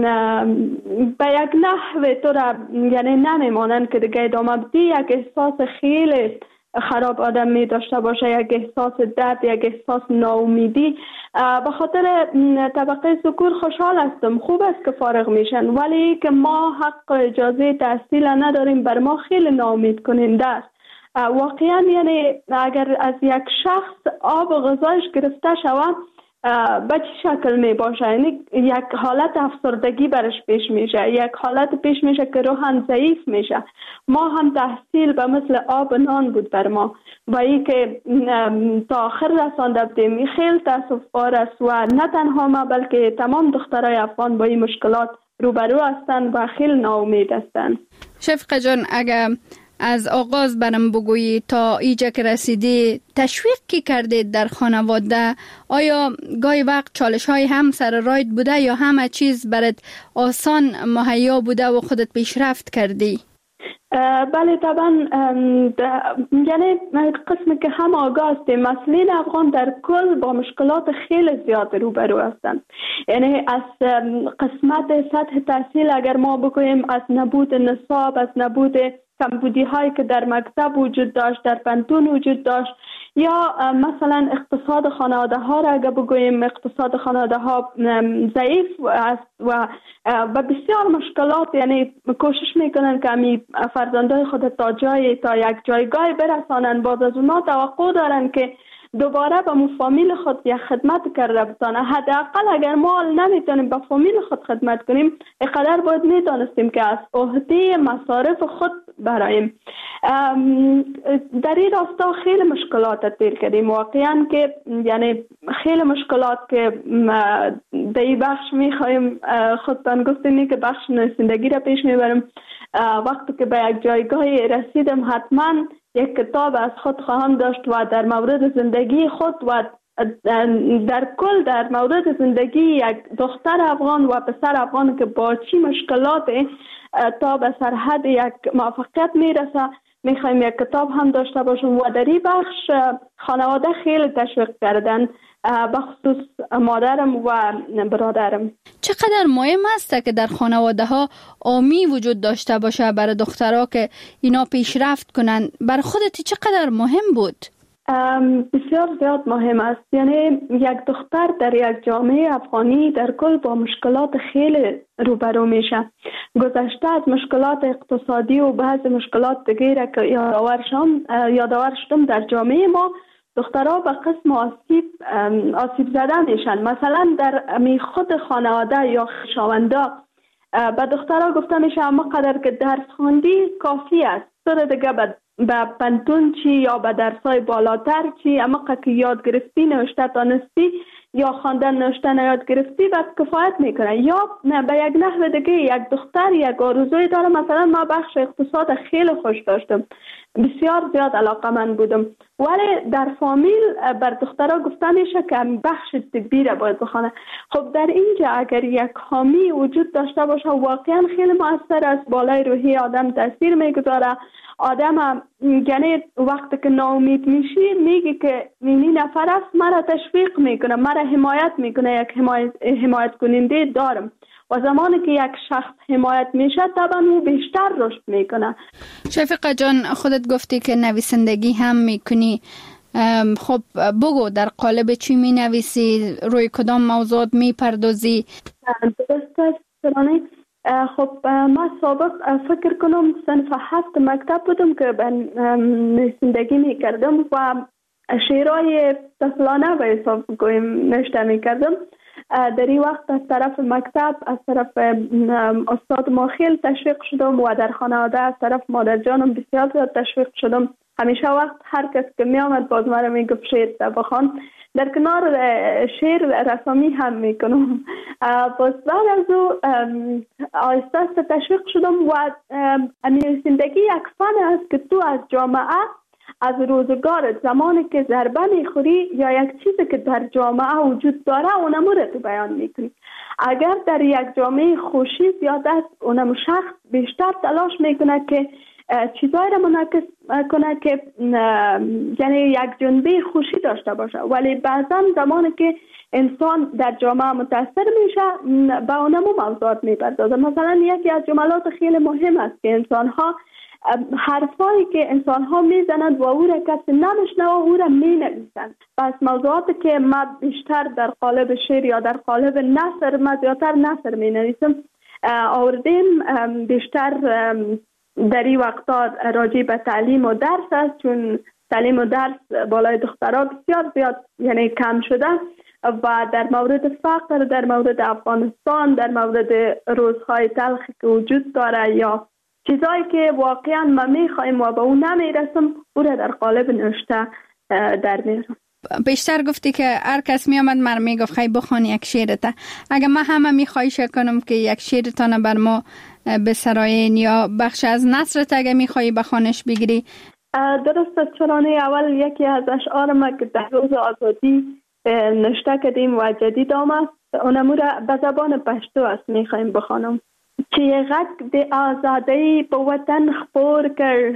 به یک نحو تو را یعنی نمیمانند که دیگه ادامه بدی، یک احساس خیلی خراب آدم می داشته باشه، یک احساس درد، یک احساس ناامیدی. به خاطر طبقه ذکور خوشحال هستم، خوب است که فارغ میشن، ولی که ما حق اجازه تحصیل نداریم بر ما خیلی ناامید کننده است. واقعا یعنی اگر از یک شخص آب و غذایش گرفته شود به چه شکل می باشه؟ یعنی یک حالت افسردگی برش پیش میشه، یک حالت پیش میشه که روحاً ضعیف میشه. ما هم تحصیل به مثل آب نان بود بر ما و ای که تا آخر رسانده بودیم. خیلی تاسف بار است و نه تنها ما بلکه تمام دخترای افغان با این مشکلات روبرو هستند و خیلی ناامید هستند. شفقه جان، اگر از آغاز برم بگویی تا اینجا که رسیدی تشویق کی کرده در خانواده؟ آیا گاهی وقت چالش های هم سر راید بوده یا همه چیز برات آسان مهیا بوده و خودت پیشرفت کردی؟ بله طبعا، یعنی قسمی که هم آگاه هستیم مسئولین افغان در کل با مشکلات خیلی زیاد روبرو هستند. یعنی از قسمت سطح تحصیل اگر ما بگوییم، از نبود نصاب، از نبود کمبودی هایی که در مکتب وجود داشت، در پانتون وجود داشت، یا مثلا اقتصاد خانواده ها را اگر بگوییم اقتصاد خانواده ها ضعیف است و و بسیار مشکلات، یعنی کوشش میکنن که امی فرزندای خود تا جای تا یک جایگاه برسانن، باز از اونا توقع دارن که دوباره به فامیل خود یک خدمت کرده بتانه. حداقل اگر ما نمیتونیم به فامیل خود خدمت کنیم، اینقدر باید میدانستیم که از عهده مصارف خود برایم. در این راستا خیلی مشکلات دیر کردیم واقعا، که یعنی خیلی مشکلات که در این بخش میخوایم خودتان گفتیم که بخش زندگی را پیش میبرم. وقتی که به یک جایگاهی رسیدم حتما یک کتاب از خود خواهم داشت و در مورد زندگی خود و در کل در مورد زندگی یک دختر افغان و پسر افغان که با چی مشکلات تا به سرحد یک موفقیت میرسه میخوایم یک کتاب هم داشته باشم. و در این بخش خانواده خیلی تشویق کردن، بخصوص مادرم و برادرم. چقدر مهم است که در خانواده ها آمی وجود داشته باشه برای دخترها که اینا پیشرفت کنن؟ برای خودت چقدر مهم بود؟ بسیار زیاد مهم است. یعنی یک دختر در یک جامعه افغانی در کل با مشکلات خیلی روبرو میشه. گذشته از مشکلات اقتصادی و بعض مشکلات دیگه که یادآور شدم یادآور شدم در جامعه ما دخترها به قسم آسیب آسیب زده میشن. مثلا در می خود خانواده یا خویشاوندا به دخترها گفته میشه اما قدر که درس خواندی کافی است، تو دیگه به پانتون چی یا به درسای بالاتر چی، اما که یاد گرفتی نوشته دانستی یا خواندن نوشته یاد گرفتی بس کفایت میکنه. یا نه به یک نحو دیگه یک دختر یک آرزوی داره. مثلا ما بخش اقتصاد خیلی خوش داشتم، بسیار زیاد علاقه من بودم، ولی در فامیل بر دخترها گفته میشه که بخش طبی را باید بخونه. خب در اینجا اگر یک حامی وجود داشته باشه واقعا خیلی مؤثر است، بالای روحی آدم تاثیر میگذاره. آدم یعنی وقتی که ناامید میشی میگه که این نفر است مرا تشویق میکنه، مرا حمایت میکنه، یک حمایت, حمایت کننده دارم. و زمانی که یک شخص حمایت میشه طبعا او بیشتر رشد میکنه. شفقه جان، خودت گفتی که نویسندگی هم میکنی. خب بگو در قالب چی می نویسی؟ روی کدام موضوعات می پردازی؟ درست است. خب ما سابق فکر کنم صنف هفت مکتب بودم که نویسندگی می کردم و شعرهای طفلانه به حساب بگویم نوشته می کردم. در این وقت از طرف مکتب، از طرف استاد ما خیلی تشویق شدم و در خانواده از طرف مادر جانم بسیار زیاد تشویق شدم. همیشه وقت هر کس که می آمد باز مرا می گفت شعر بخوان. در کنار شعر رسامی هم می کنم. باز بعد از او آهسته آهسته تشویق شدم و نویسندگی یک فن است که تو از جامعه از روزگار زمانی که ضربه میخوری یا یک چیزی که در جامعه وجود داره اونمو رو تو بیان میکنی. اگر در یک جامعه خوشی زیاد است اونم شخص بیشتر تلاش میکنه که چیزایی را منعکس کنه که یعنی یک جنبه خوشی داشته باشه، ولی بعضا زمانی که انسان در جامعه متاثر میشه به اونم موضوعات میپردازه. مثلا یکی از جملات خیلی مهم است که انسان ها حرفایی که انسان ها میزنند و او را کسی نمیشنوه او را مینویسند. پس موضوعاتی که ما بیشتر در قالب شعر یا در قالب نثر، ما زیادتر نثر مینویسم، آوردیم بیشتر در این وقتا راجع به تعلیم و درس است، چون تعلیم و درس بالای دخترها بسیار زیاد یعنی کم شده و در مورد فقر، در مورد افغانستان، در مورد روزهای تلخی که وجود داره یا چیزایی که واقعا ما میخوایم و به اون نمیرسم، او را در قالب نوشته در میارم. بیشتر گفتی که هر کس می آمد مر می گفت خیلی بخوان یک شعرته. اگر من همه می خواهیش کنم که یک شعرتان بر ما بسراین یا بخش از نثرت اگر می خواهی بخوانش بگیری. درست است. چرانه اول یکی از اشعار ما که در روز آزادی نوشته کردیم و جدید آمد، اونمو را به زبان پشتو است می خواهیم بخوانم. چه غک د آزادی په وطن خپور کړ،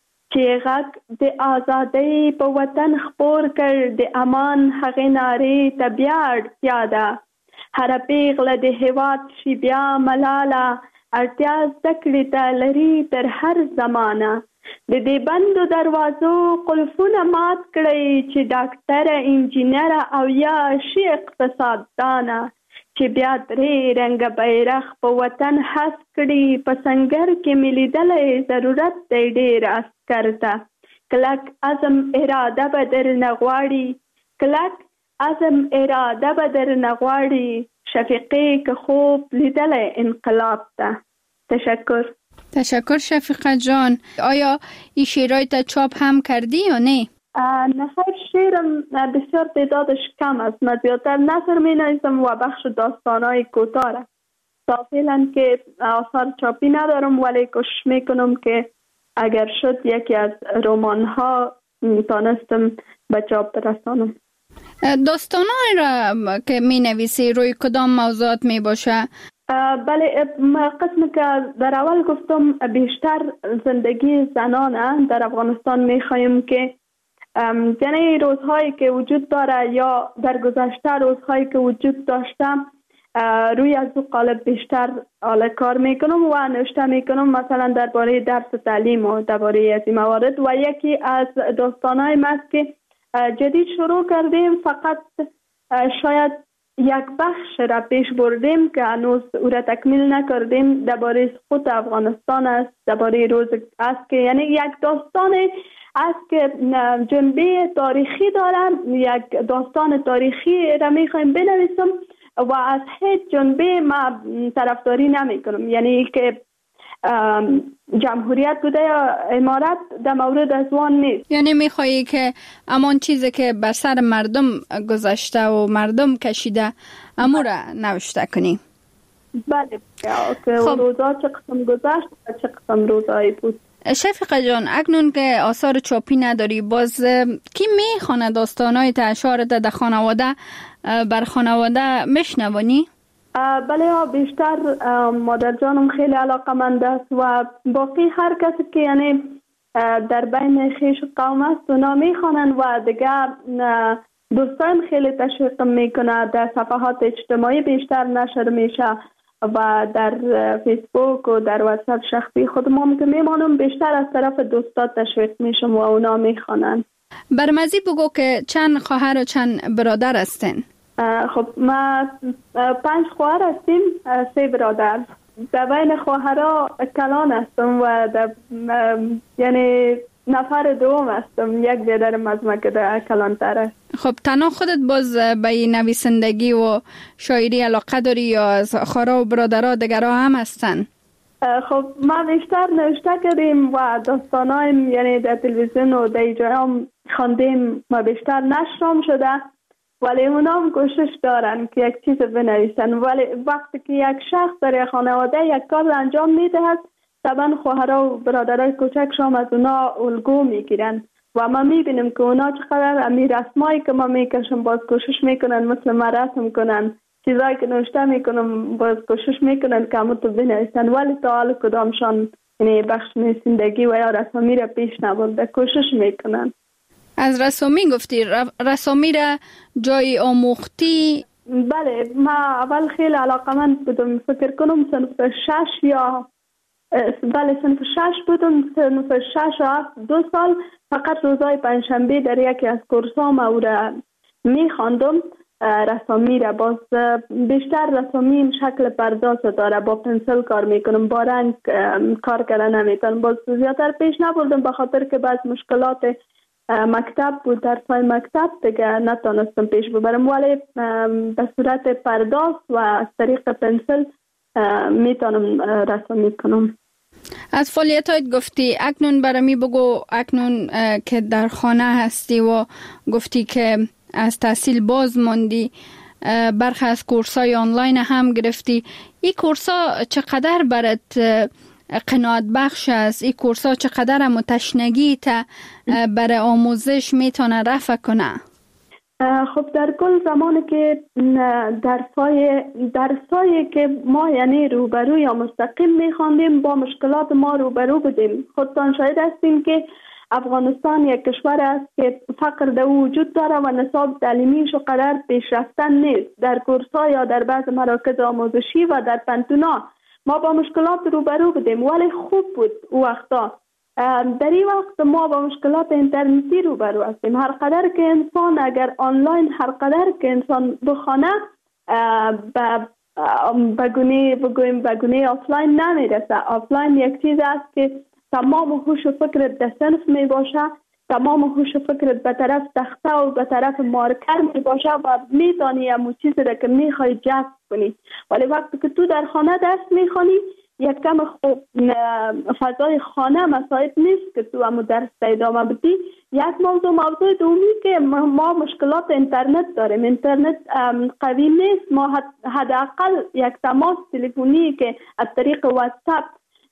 چې غک د آزادی په وطن خپور کړ، د امان هغې نارې ته بیا اړتیا ده. هره پیغله د هېواد شي بیا ملاله، اړتیا زده کړې ته لري تر هر زمانه. د دې بندو دروازو قلفونه مات کړئ، چې ډاکټره انجینره او یا شي اقتصاددانه، چې بیا درې رنګه بیرغ په وطن هس کړي. په سنګر کې مې لیدلی ضرورت دی ډېر عسکر ته، کلک عزم اراده به درنه غواړي، کلک عزم اراده به درنه غواړي. شفیقې که خوب لیدلی انقلاب ته. تشکر. تشکر شفیقه جان. آیا این شعرهای تا چاپ هم کردی یا نه؟ نه خیر، شعرم بسیار تعدادش کم است. من زیادتر نثر می نویسم و بخش داستانهای کوتاه. تا فعلا که آثار چاپی ندارم، ولی کوشش میکنم که اگر شد یکی از رمان ها تانستم به چاپ برسانم. داستانهای را که می نویسی روی کدام موضوعات می باشه؟ بله، قسم که در اول گفتم بیشتر زندگی زنانه در افغانستان می خواهیم که یعنی روزهایی که وجود داره یا در گذشته روزهایی که وجود داشته روی از او قالب بیشتر حال کار میکنم و نوشته میکنم، مثلا درباره درس و تعلیم و درباره از این موارد. و یکی از داستانهای ما است که جدید شروع کردیم، فقط شاید یک بخش را پیش بردیم که هنوز او را تکمیل نکردیم، درباره سقوط افغانستان است، درباره روز است که یعنی یک داستان است که جنبه تاریخی دارم، یک داستان تاریخی را میخوایم بنویسم و از هیچ جنبه ما طرفداری نمی کنم، یعنی که جمهوریت بوده یا امارت در مورد از وان نیست. یعنی میخوایی که امان چیزی که بر سر مردم گذشته و مردم کشیده امو را نوشته کنی؟ بله، که خب. روزا چه قسم گذشت و چه قسم روزایی بود. شفیقه جان، اکنون که آثار چاپی نداری، باز کی میخونه داستانهای اشعارت در خانواده بر خانواده میشنوانی؟ بله، بیشتر مادر جانم خیلی علاقه‌مند است و باقی هر کسی که یعنی در بین خیش قوم است اونا میخوانن و دیگه دوستان خیلی تشویق میکنه. در صفحات اجتماعی بیشتر نشر میشه و در فیسبوک و در واتساپ شخصی خودم که میمانم بیشتر از طرف دوستان تشویق میشم و اونا میخوانن. برمزی بگو که چند خواهر و چند برادر هستین؟ خب ما پنج خواهر هستیم، سه برادر. در بین خواهرها کلان هستم و در یعنی نفر دوم هستم، یک برادرم از ما که در کلان تره. خب تنها خودت باز به نویسندگی و شاعری علاقه داری یا از خواهرها و برادرها دیگرها هم هستن؟ خب ما بیشتر نوشته کردیم و داستانایم یعنی در تلویزیون و در جایم خواندیم، ما بیشتر نشرم شده، ولی اونا هم کوشش دارن که یک چیز بنویسن. ولی وقتی که یک شخص در خانواده یک کار انجام میدهد، طبعا خواهرها و برادرای کوچکشون از اونا الگو میگیرن و ما میبینیم که اونا چقدر امی رسمایی که ما میکشم باز کوشش میکنن مثل ما رسم کنن، چیزایی که نوشته میکنم باز کوشش میکنن که همون تو بنویسن، ولی تا حال کدامشان یعنی بخش نویسندگی و یا رسامی را پیش نبرده کوشش میکنن. از رسامی گفتی، رسامی را جای آموختی؟ بله، ما اول خیلی علاقمند بودم، فکر کنم صنف شش یا بله صنف شش بودم، صنف شش و هفت دو سال فقط روزای پنجشنبه در یکی از کورسام او را میخواندم. رسامی را باز بیشتر رسامی این شکل پرداز داره، با پنسل کار میکنم، با رنگ کار کردن نمیتونم، باز زیادتر پیش نبردم به خاطر که بعض مشکلات مکتب بود، درسای مکتب دیگه نتونستم پیش ببرم، ولی به صورت پرداز و از طریق پنسل میتونم رسامی کنم. از فعالیت هایت گفتی، اکنون برمی بگو، اکنون که در خانه هستی و گفتی که از تحصیل باز ماندی، برخی از کورسای آنلاین هم گرفتی، این کورسا چقدر برات قناعت بخش است؟ این کورسا چقدر هم تشنگی تا برای آموزش میتونه رفع کنه؟ خب در کل زمانی که درسای درسایی که ما یعنی روبرو یا مستقیم میخواندیم با مشکلات ما روبرو بودیم. خودتان شاهد هستیم که افغانستان یک کشور است که فقر در وجود داره و نصاب تعلیمیش قدر پیشرفتن نیست. در کورس‌ها یا در بعض مراکز آموزشی و در پنتونا ما با مشکلات روبرو بودیم، ولی خوب بود او وقتا. در این وقت ما با مشکلات اینترنتی روبرو هستیم. هر قدر که انسان اگر آنلاین هر قدر که انسان بخونه بگونه بگویم بگونه آفلاین نمیرسه. آفلاین یک چیز است که تمام هوش و فکرت در صنف می باشه، تمام هوش و فکرت به طرف تخته و به طرف مارکر می باشه و میتونی همو چیزی را که میخوای جذب کنی. ولی وقتی که تو در خانه درس میخوانی یک کم خوب فضای خانه مساعد نیست که تو همو درس ادامه بدی. یک موضوع موضوع دومی که ما مشکلات اینترنت داریم، اینترنت قوی نیست. ما حداقل یک تماس تلفنی که از طریق واتساپ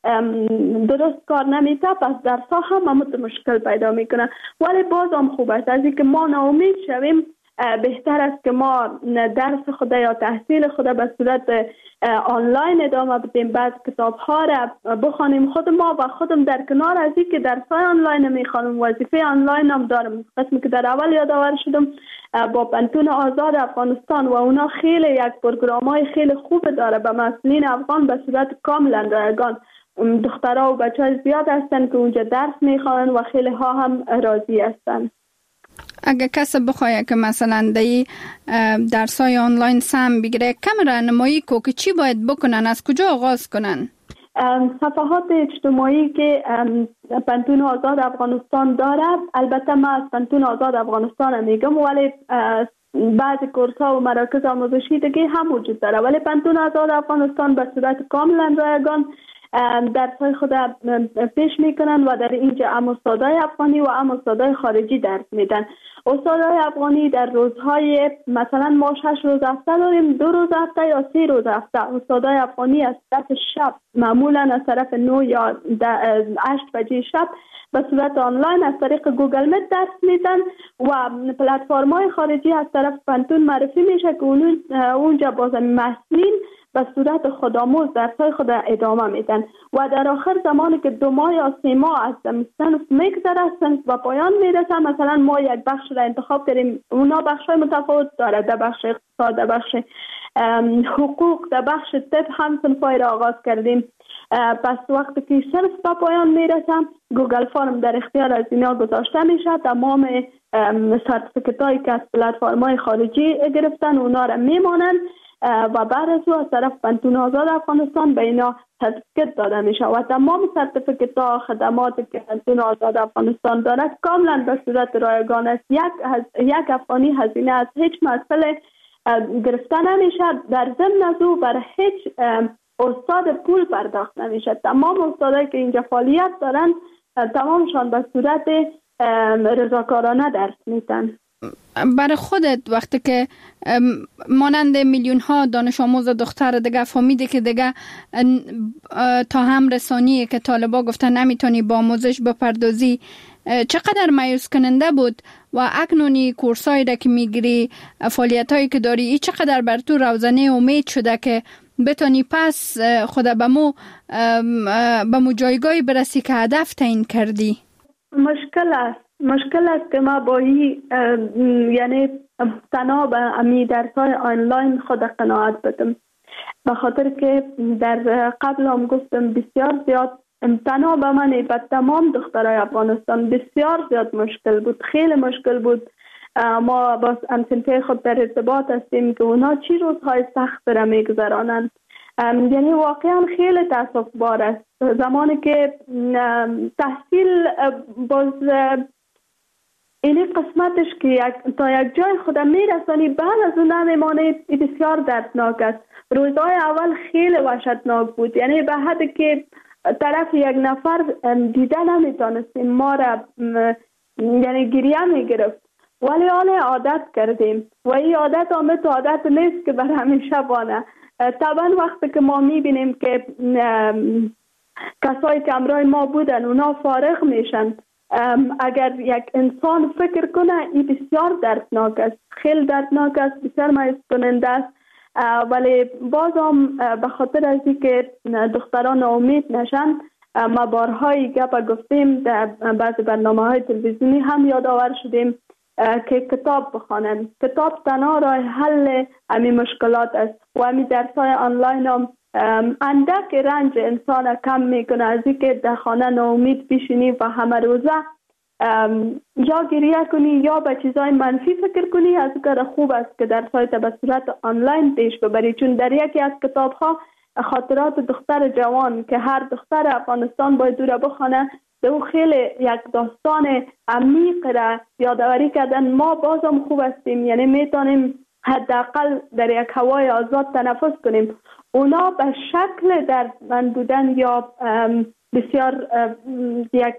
درست کار نمیته، پس درسا هم همون مشکل پیدا میکنه. ولی باز هم خوب است، از اینکه ما ناامید شویم بهتر است که ما درس خود یا تحصیل خود به صورت آنلاین ادامه بدیم، بعد کتاب ها را بخوانیم خود ما و خودم در کنار از اینکه درسای آنلاین میخوانم وظیفه آنلاین هم دارم. قسمی که در اول یادآور شدم با پنتون آزاد افغانستان و اونا خیلی یک پروگرام های خیلی خوب داره به مسئولین افغان به صورت کاملا رایگان. دخترها و بچه های زیاد هستن که اونجا درس میخوانن و خیلی ها هم راضی هستن. اگه کسی بخواه که مثلا دی درسای آنلاین سم بگیره، کم راهنمایی کو که چی باید بکنن، از کجا آغاز کنن؟ صفحات اجتماعی که پنتون آزاد افغانستان داره، البته من از پنتون آزاد افغانستان میگم، ولی بعضی کورس ها و مراکز آموزشی دیگه هم وجود داره، ولی پنتون آزاد افغانستان به صورت کاملا رایگان درسای خود پیش میکنن و در اینجا هم استادای افغانی و هم استادای خارجی درس میدن. استادای افغانی در روزهای مثلا ما شش روز هفته داریم، دو روز هفته یا سه روز هفته. استادای افغانی از طرف شب، معمولا از طرف نو یا هشت بجه شب به صورت آنلاین از طریق گوگل میت درس میدن و پلتفرم‌های خارجی از طرف پنتون معرفی میشه که اونجا باز محصولین به صورت خودآموز درسای خود ادامه میدن و در آخر زمانی که دو ماه یا سه ماه از صنف میگذره، صنف به پایان میرسه، مثلا ما یک بخش را انتخاب کردیم، اونا بخش های متفاوت داره، در بخش اقتصاد، در بخش حقوق، در بخش طب هم صنفای را آغاز کردیم. پس وقتی که صنف به پایان میرسه، گوگل فرم در اختیار از اینا گذاشته میشه، تمام سرتیفیکت هایی که از پلتفرم های خارجی گرفتن اونا را میمانند و بعد از او از طرف پنتون آزاد افغانستان به اینا سرتیفیکت داده میشه و تمام سرتیفیکت ها خدماتی که پنتون آزاد افغانستان داره کاملا به صورت رایگان است. یک هز... یک افغانی هزینه از هیچ مسئله گرفته نمیشه، در ضمن از او بر هیچ استاد پول پرداخت نمیشه. تمام استادایی که اینجا فعالیت دارن تمامشان به صورت رضاکارانه درس میدن. برای خودت وقتی که مانند میلیون ها دانش آموز دختر دیگه فهمیده که دیگه تا هم رسانیه که طالبا گفتن نمیتونی با آموزش بپردازی، چقدر مایوس کننده بود و اکنونی کورسایی را که میگیری، فعالیتایی که داری، ای چقدر بر تو روزنه امید شده که بتانی پس خود به مو به مو جایگاهی برسی که هدف تعیین کردی؟ مشکل است مشکل است که ما با این یعنی تنها به امی درسای آنلاین خود قناعت بدم، به خاطر که در قبل هم گفتم بسیار زیاد تنها به من به تمام دخترای افغانستان بسیار زیاد مشکل بود، خیلی مشکل بود. ما با همسنفه خود در ارتباط هستیم که اونا چی روزهای سخت را میگذرانند. یعنی واقعا خیلی تاسف بار است زمانی که تحصیل باز اینی قسمتش که یک تا یک جای خودم میرسانی بعد از اون نمیمانه بسیار دردناک است. روزهای اول خیلی وحشتناک بود، یعنی به حدی که طرف یک نفر دیده نمیتونستیم، ما را یعنی گریه میگرفت، ولی حال عادت کردیم و این عادت آمد عادت نیست که بر همیشه بانه. طبعا وقتی که ما میبینیم که کسایی که همراه ما بودن اونا فارغ میشن، اگر یک انسان فکر کنه این بسیار دردناک است، خیلی دردناک است، بسیار مایوس کننده است. ولی باز هم به خاطر از اینکه دختران ناامید نشن، ما بارهای گپ گفتیم در بعض برنامه های تلویزیونی هم یادآور شدیم که کتاب بخوانند. کتاب تنها راه حل همین مشکلات است و همین درس‌های آنلاین هم اندک رنج انسان کم میکنه از اینکه در خانه ناامید بشینی و همه روزه یا گریه کنی یا به چیزای منفی فکر کنی. از کار خوب است که در سایت به صورت آنلاین پیش ببری، چون در یکی از کتاب‌ها خاطرات دختر جوان که هر دختر افغانستان باید دوره بخونه، او خیلی یک داستان عمیق را یادآوری کردن. ما بازم خوب هستیم، یعنی میتونیم حداقل در یک هوای آزاد تنفس کنیم. اونا به شکل دردمند بودن یا بسیار یک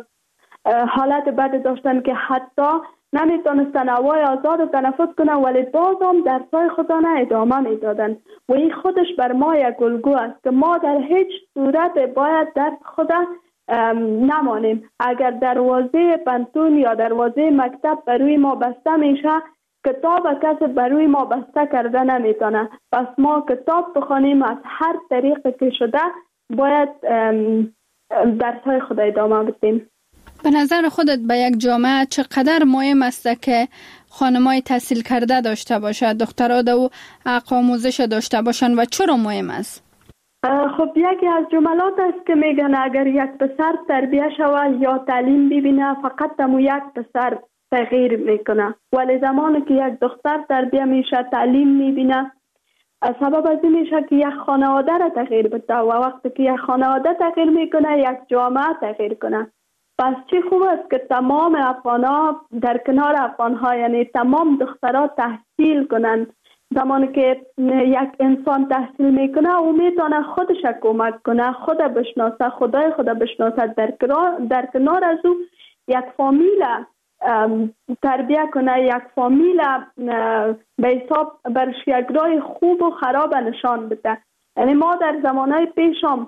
حالت بد داشتن که حتی نمیتونستن هوای آزاد تنفس کنن، ولی بازم درسای خودانه ادامه میدادن و این خودش بر ما یک الگو است که ما در هیچ صورت باید درس خود نمانیم. اگر دروازه پنتون یا دروازه مکتب بروی ما بسته میشه، کتاب کسی بروی ما بسته کرده نمیتونه. پس ما کتاب بخوانیم، از هر طریقی که شده باید درسای خود ادامه بدیم. به نظر خودت به یک جامعه چقدر مهم است که خانمای تحصیل کرده داشته باشد، دخترها دو حق آموزش داشته باشند و چرا مهم است؟ خب یکی از جملات است که میگن اگر یک پسر تربیه شود یا تعلیم ببینه فقط تمو یک پسر تغییر میکنه، ولی زمانی که یک دختر تربیه میشه تعلیم میبینه سبب از این میشه که یک خانواده را تغییر بده و وقتی که یک خانواده تغییر میکنه یک جامعه تغییر کنه. پس چی خوب است که تمام افغان‌ها در کنار افغان‌ها، یعنی تمام دخترها تحصیل کنند. زمانی که یک انسان تحصیل میکنه او میتونه خودش کمک کنه، خود بشناسه، خدای خود بشناسه، در کنار در کنار از او یک فامیل تربیه کنه، یک فامیل به حساب برش یک راه خوب و خراب نشان بده. یعنی ما در زمانهای پیشم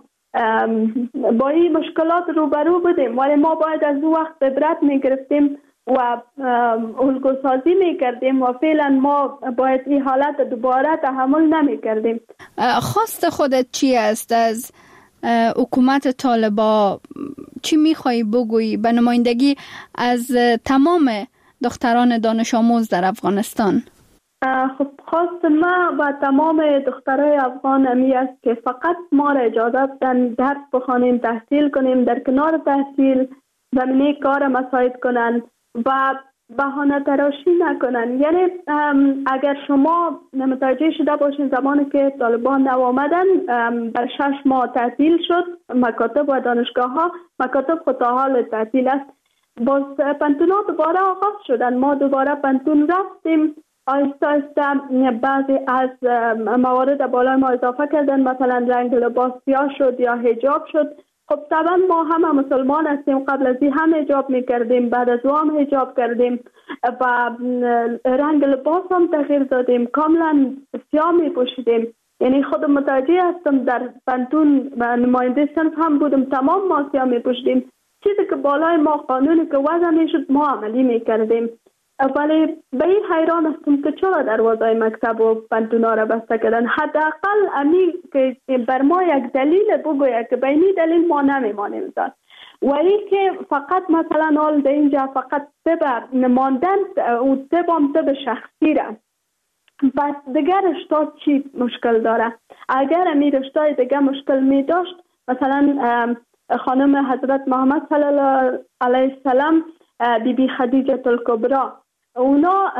با این مشکلات روبرو بودیم، ولی ما باید از او وقت عبرت میگرفتیم و الگوسازی میکردیم و فعلا ما باید این حالت دوباره تحمل نمیکردیم. خواست خودت چی است از حکومت طالبان؟ چی میخوایی بگویی به نمایندگی از تمام دختران دانش آموز در افغانستان؟ خب خواست ما و تمام دخترای افغان امی است که فقط ما را اجازه بدن درس بخوانیم، تحصیل کنیم، در کنار تحصیل زمینه کار مساعد کنن و بهانه تراشی نکنن. یعنی اگر شما متوجه شده باشین زمانی که طالبان نو آمدن بر شش ماه تعطیل شد مکاتب و دانشگاه ها، مکاتب خود تا حال تعطیل است، باز پنتون ها دوباره آغاز شدن. ما دوباره پنتون رفتیم، آهسته آهسته بعضی از موارد بالای ما اضافه کردن، مثلا رنگ لباس سیاه شد یا حجاب شد. خب طبعا ما همه مسلمان هستیم، قبل از این هم حجاب میکردیم، بعد از او هم حجاب کردیم و رنگ لباس هم تغییر دادیم، کاملا سیاه میپوشیدیم. یعنی خود متوجه هستم در پنتون و نماینده صنف هم بودم، تمام ما سیاه میپوشیدیم. چیزی که بالای ما قانونی که وضع میشد ما عملی میکردیم. ولی به این حیران هستم که چرا دروازه مکتب و پانتونا را بسته کردن. حداقل امی که بر ما یک دلیل بگوید که به این دلیل ما نمیمانیم زد و این که فقط مثلا حال در اینجا فقط طب ماندن و طب هم طب شخصی را بس دیگر رشته چی مشکل داره؟ اگر امی رشته دیگر مشکل می داشت مثلا خانم حضرت محمد صلی الله علیه السلام بی بی خدیجه الکبری اونا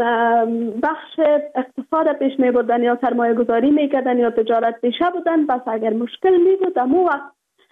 بخش اقتصاد پیش می بردن یا سرمایه گذاری می کردن یا تجارت پیشه بودن. بس اگر مشکل می بود امو وقت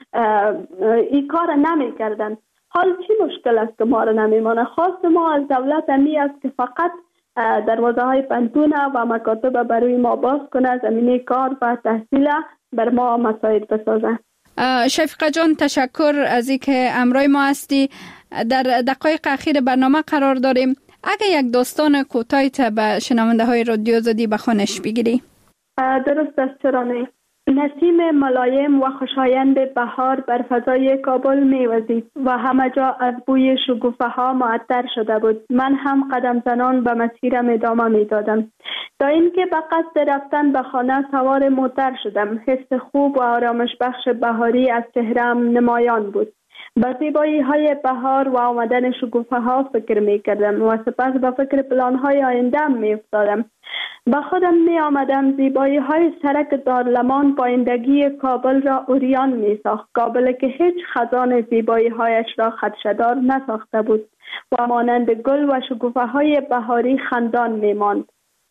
این کار نمی کردن. حال چی مشکل است که ما را نمی مانه؟ خواست ما از دولت امی است که فقط دروازه های پانتون و مکاتب برای ما باز کنه، زمینه کار و تحصیل بر ما مساعد بسازه. شفیقه جان تشکر از اینکه امروی ما هستی. در دقایق اخیر برنامه قرار داریم. اگه یک داستان کوتاهی تا به شنونده های رادیو آزادی بخوانش بگیری؟ درست است، چرا نه؟ نسیم ملایم و خوشایند بهار بر فضای کابل می‌وزید و همه جا از بوی شکوفه ها معطر شده بود. من هم قدم زنان به مسیرم ادامه می‌دادم تا اینکه به قصد رفتن به خانه سوار موتر شدم. حس خوب و آرامش بخش بهاری از چهره‌ام نمایان بود. به زیبایی های بهار و آمدن شکوفه ها فکر می کردم و سپس به فکر پلان های آینده می افتادم. با خودم می آمدم زیبایی های سرک دارلمان پایندگی کابل را اوریان می ساخت. کابل که هیچ خزان زیبایی هایش را خدشه‌دار نساخته بود و مانند گل و شکوفه های بهاری خندان می ماند.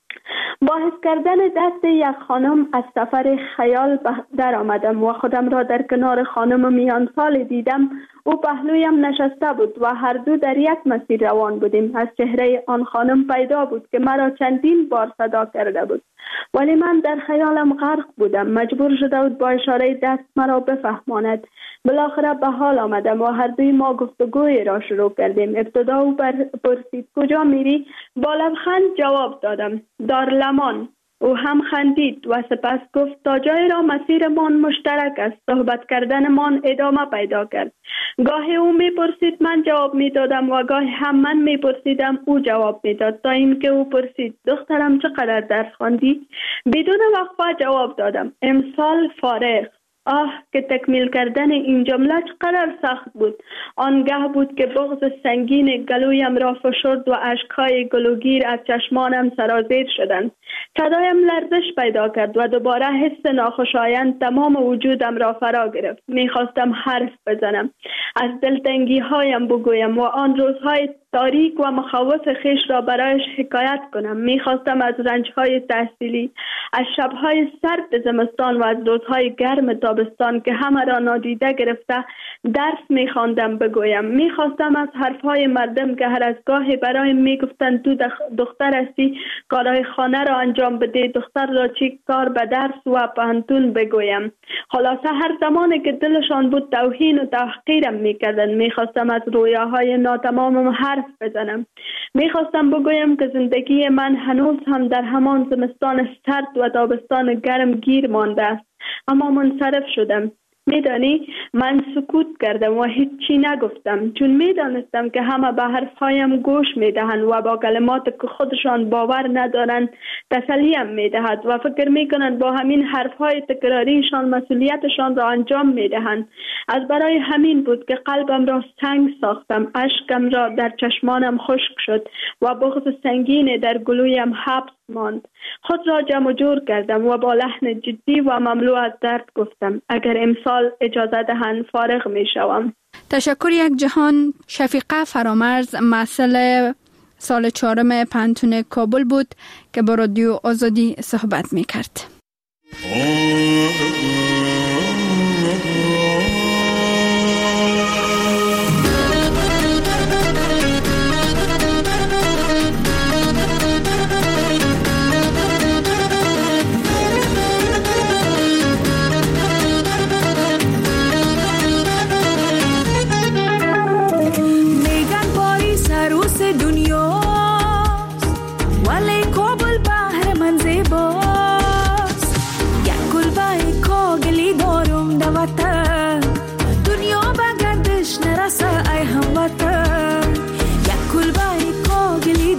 با حس کردن دست یک خانم از سفر خیال در آمدم و خودم را در کنار خانم میان سال دیدم. او پهلویم نشسته بود و هر دو در یک مسیر روان بودیم. از چهره آن خانم پیدا بود که مرا چندین بار صدا کرده بود، ولی من در خیالم غرق بودم. مجبور شده بود با اشاره دست مرا بفهماند. بالاخره به حال آمدم و هر دوی ما گفتگوی را شروع کردیم. ابتدا او پرسید کجا میری؟ با لبخند جواب دادم دارلمان. او هم خندید و سپس گفت تا جای را مسیرمان مشترک است. صحبت کردنمان ادامه پیدا کرد. گاهی او میپرسید من جواب میدادم و گاهی هم من میپرسیدم او جواب میداد تا اینکه او پرسید دخترم چقدر درس خواندی؟ بدون وقفه جواب دادم امسال فارغ. آه که تکمیل کردن این جمله چقدر سخت بود. آنگاه بود که بغض سنگین گلویم را فشرد و اشکهای گلوگیر از چشمانم سرازیر شدند. صدایم لرزش پیدا کرد و دوباره حس ناخوشایند تمام وجودم را فرا گرفت. میخواستم حرف بزنم، از دلتنگی هایم بگویم و آن روزهای تاریک و مخوف خیش را برایش حکایت کنم. میخواستم از رنجهای تحصیلی، از شبهای سرد زمستان و از روزهای گرم تابستان که همه را نادیده گرفته درس میخواندم بگویم. میخواستم از حرفهای مردم که هر از گاهی برایم میگفتند تو دختر هستی کارهای خانه را انجام بده، دختر را چی کار به درس و پانتون بگویم. خلاصه هر زمانی که دلشان بود توهین و تحقیرم میکردند. میخواستم از رویاهای ناتمامم حرف بزنم. میخواستم بگویم که زندگی من هنوز هم در همان زمستان سرد و تابستان گرم گیر مانده است، اما منصرف شدم. میدانی من سکوت کردم و هیچی نگفتم، چون میدانستم که همه به حرفهایم گوش میدهند و با کلمات که خودشان باور ندارند تسلیم میدهد و فکر میکنند با همین حرفهای تکراریشان مسئولیتشان را انجام میدهند. از برای همین بود که قلبم را سنگ ساختم، اشکم را در چشمانم خشک شد و بغض سنگین در گلویم حبس ماند. خود را جمع جور کردم و با لحن جدی و مملو از درد گفتم اگر امسال اجازه دهند فارغ می شوم. تشکر یک جهان. شفیقه فرامرز مسئول سال چهارم پانتون کابل بود که با رادیو آزادی صحبت می کرد. دنیا به گردش نرسه ای هموطن، یک کلبه کاغلی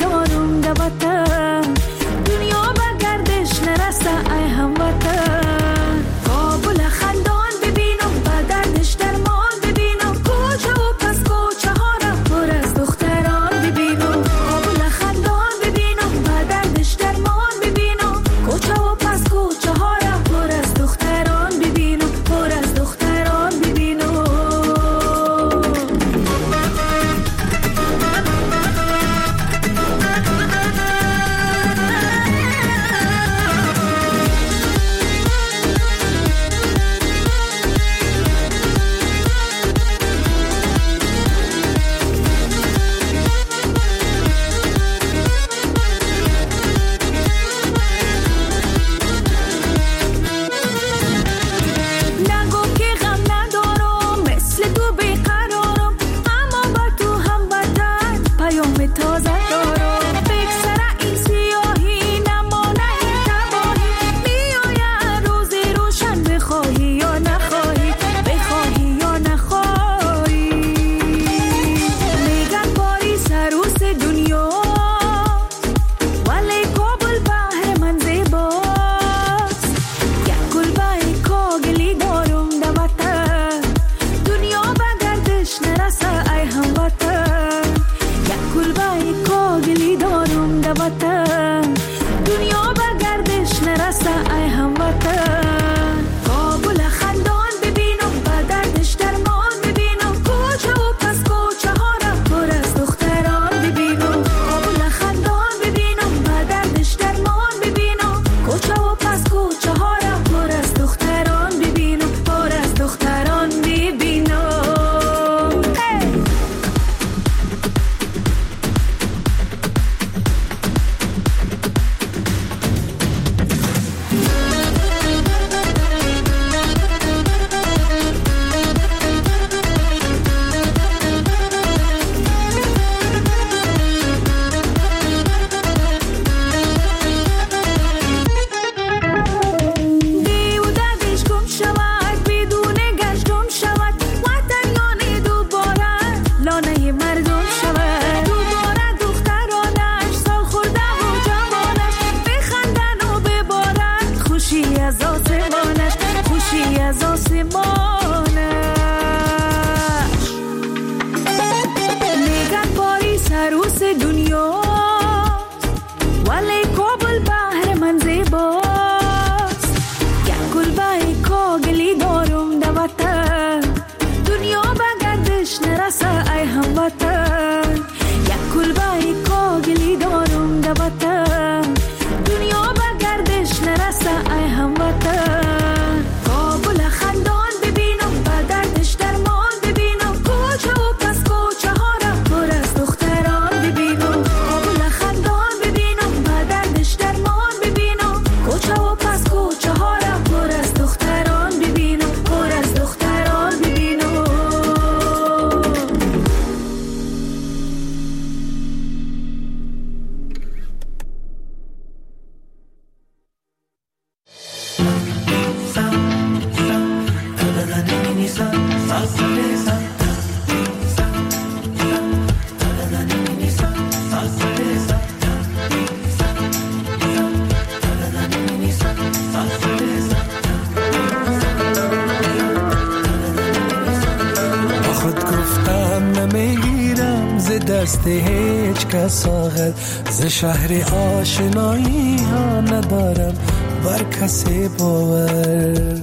دست هیچ کس آخر ز شهر آشنایی ها ندارم بر کسی باور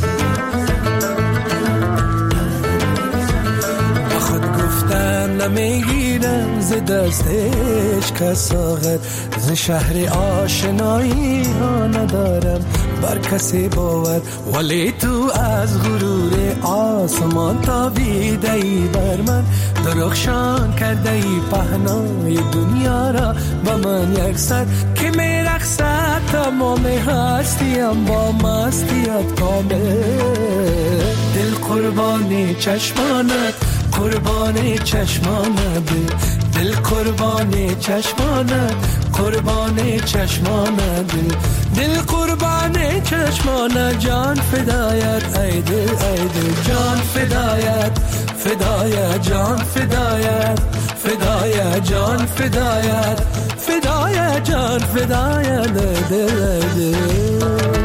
با خود گفتن نمیگیرم ز دست هیچ کس آخر ز شهر آشنایی ها ندارم بر کسی باور ولی تو از غرور آسمان تابیده ای بر من درخشان کرده ای پهنای دنیا را با من یک سر که می رقصد تمام هستیم با مستیت کامل دل قربان چشمانت قربان چشمانت دل قربان چشمانت قربان چشمانت دل قربان چشمانت جان فدایت ای دل ای دل جان فدایت فدایت جان فدایت فدایت جان فدایت فدایت جان فدایت دل دل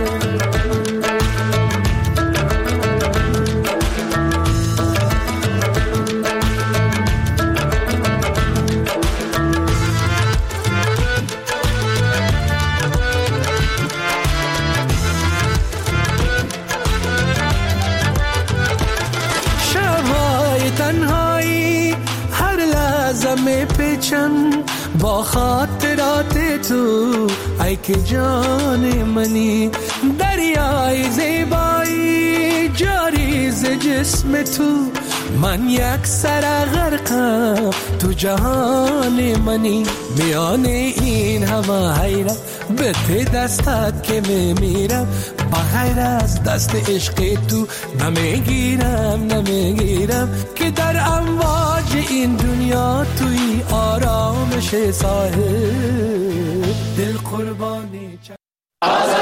با خاطرات تو ای که جان منی دریای زیبایی جاری ز جسم تو من یک سر غرقم تو جهان منی میان این همه حیرت به ته دستت که میمیرم بغیر از دست عشق تو نمیگیرم نمیگیرم که در امواج این دنیا توی آرامش صاحب دل قربانی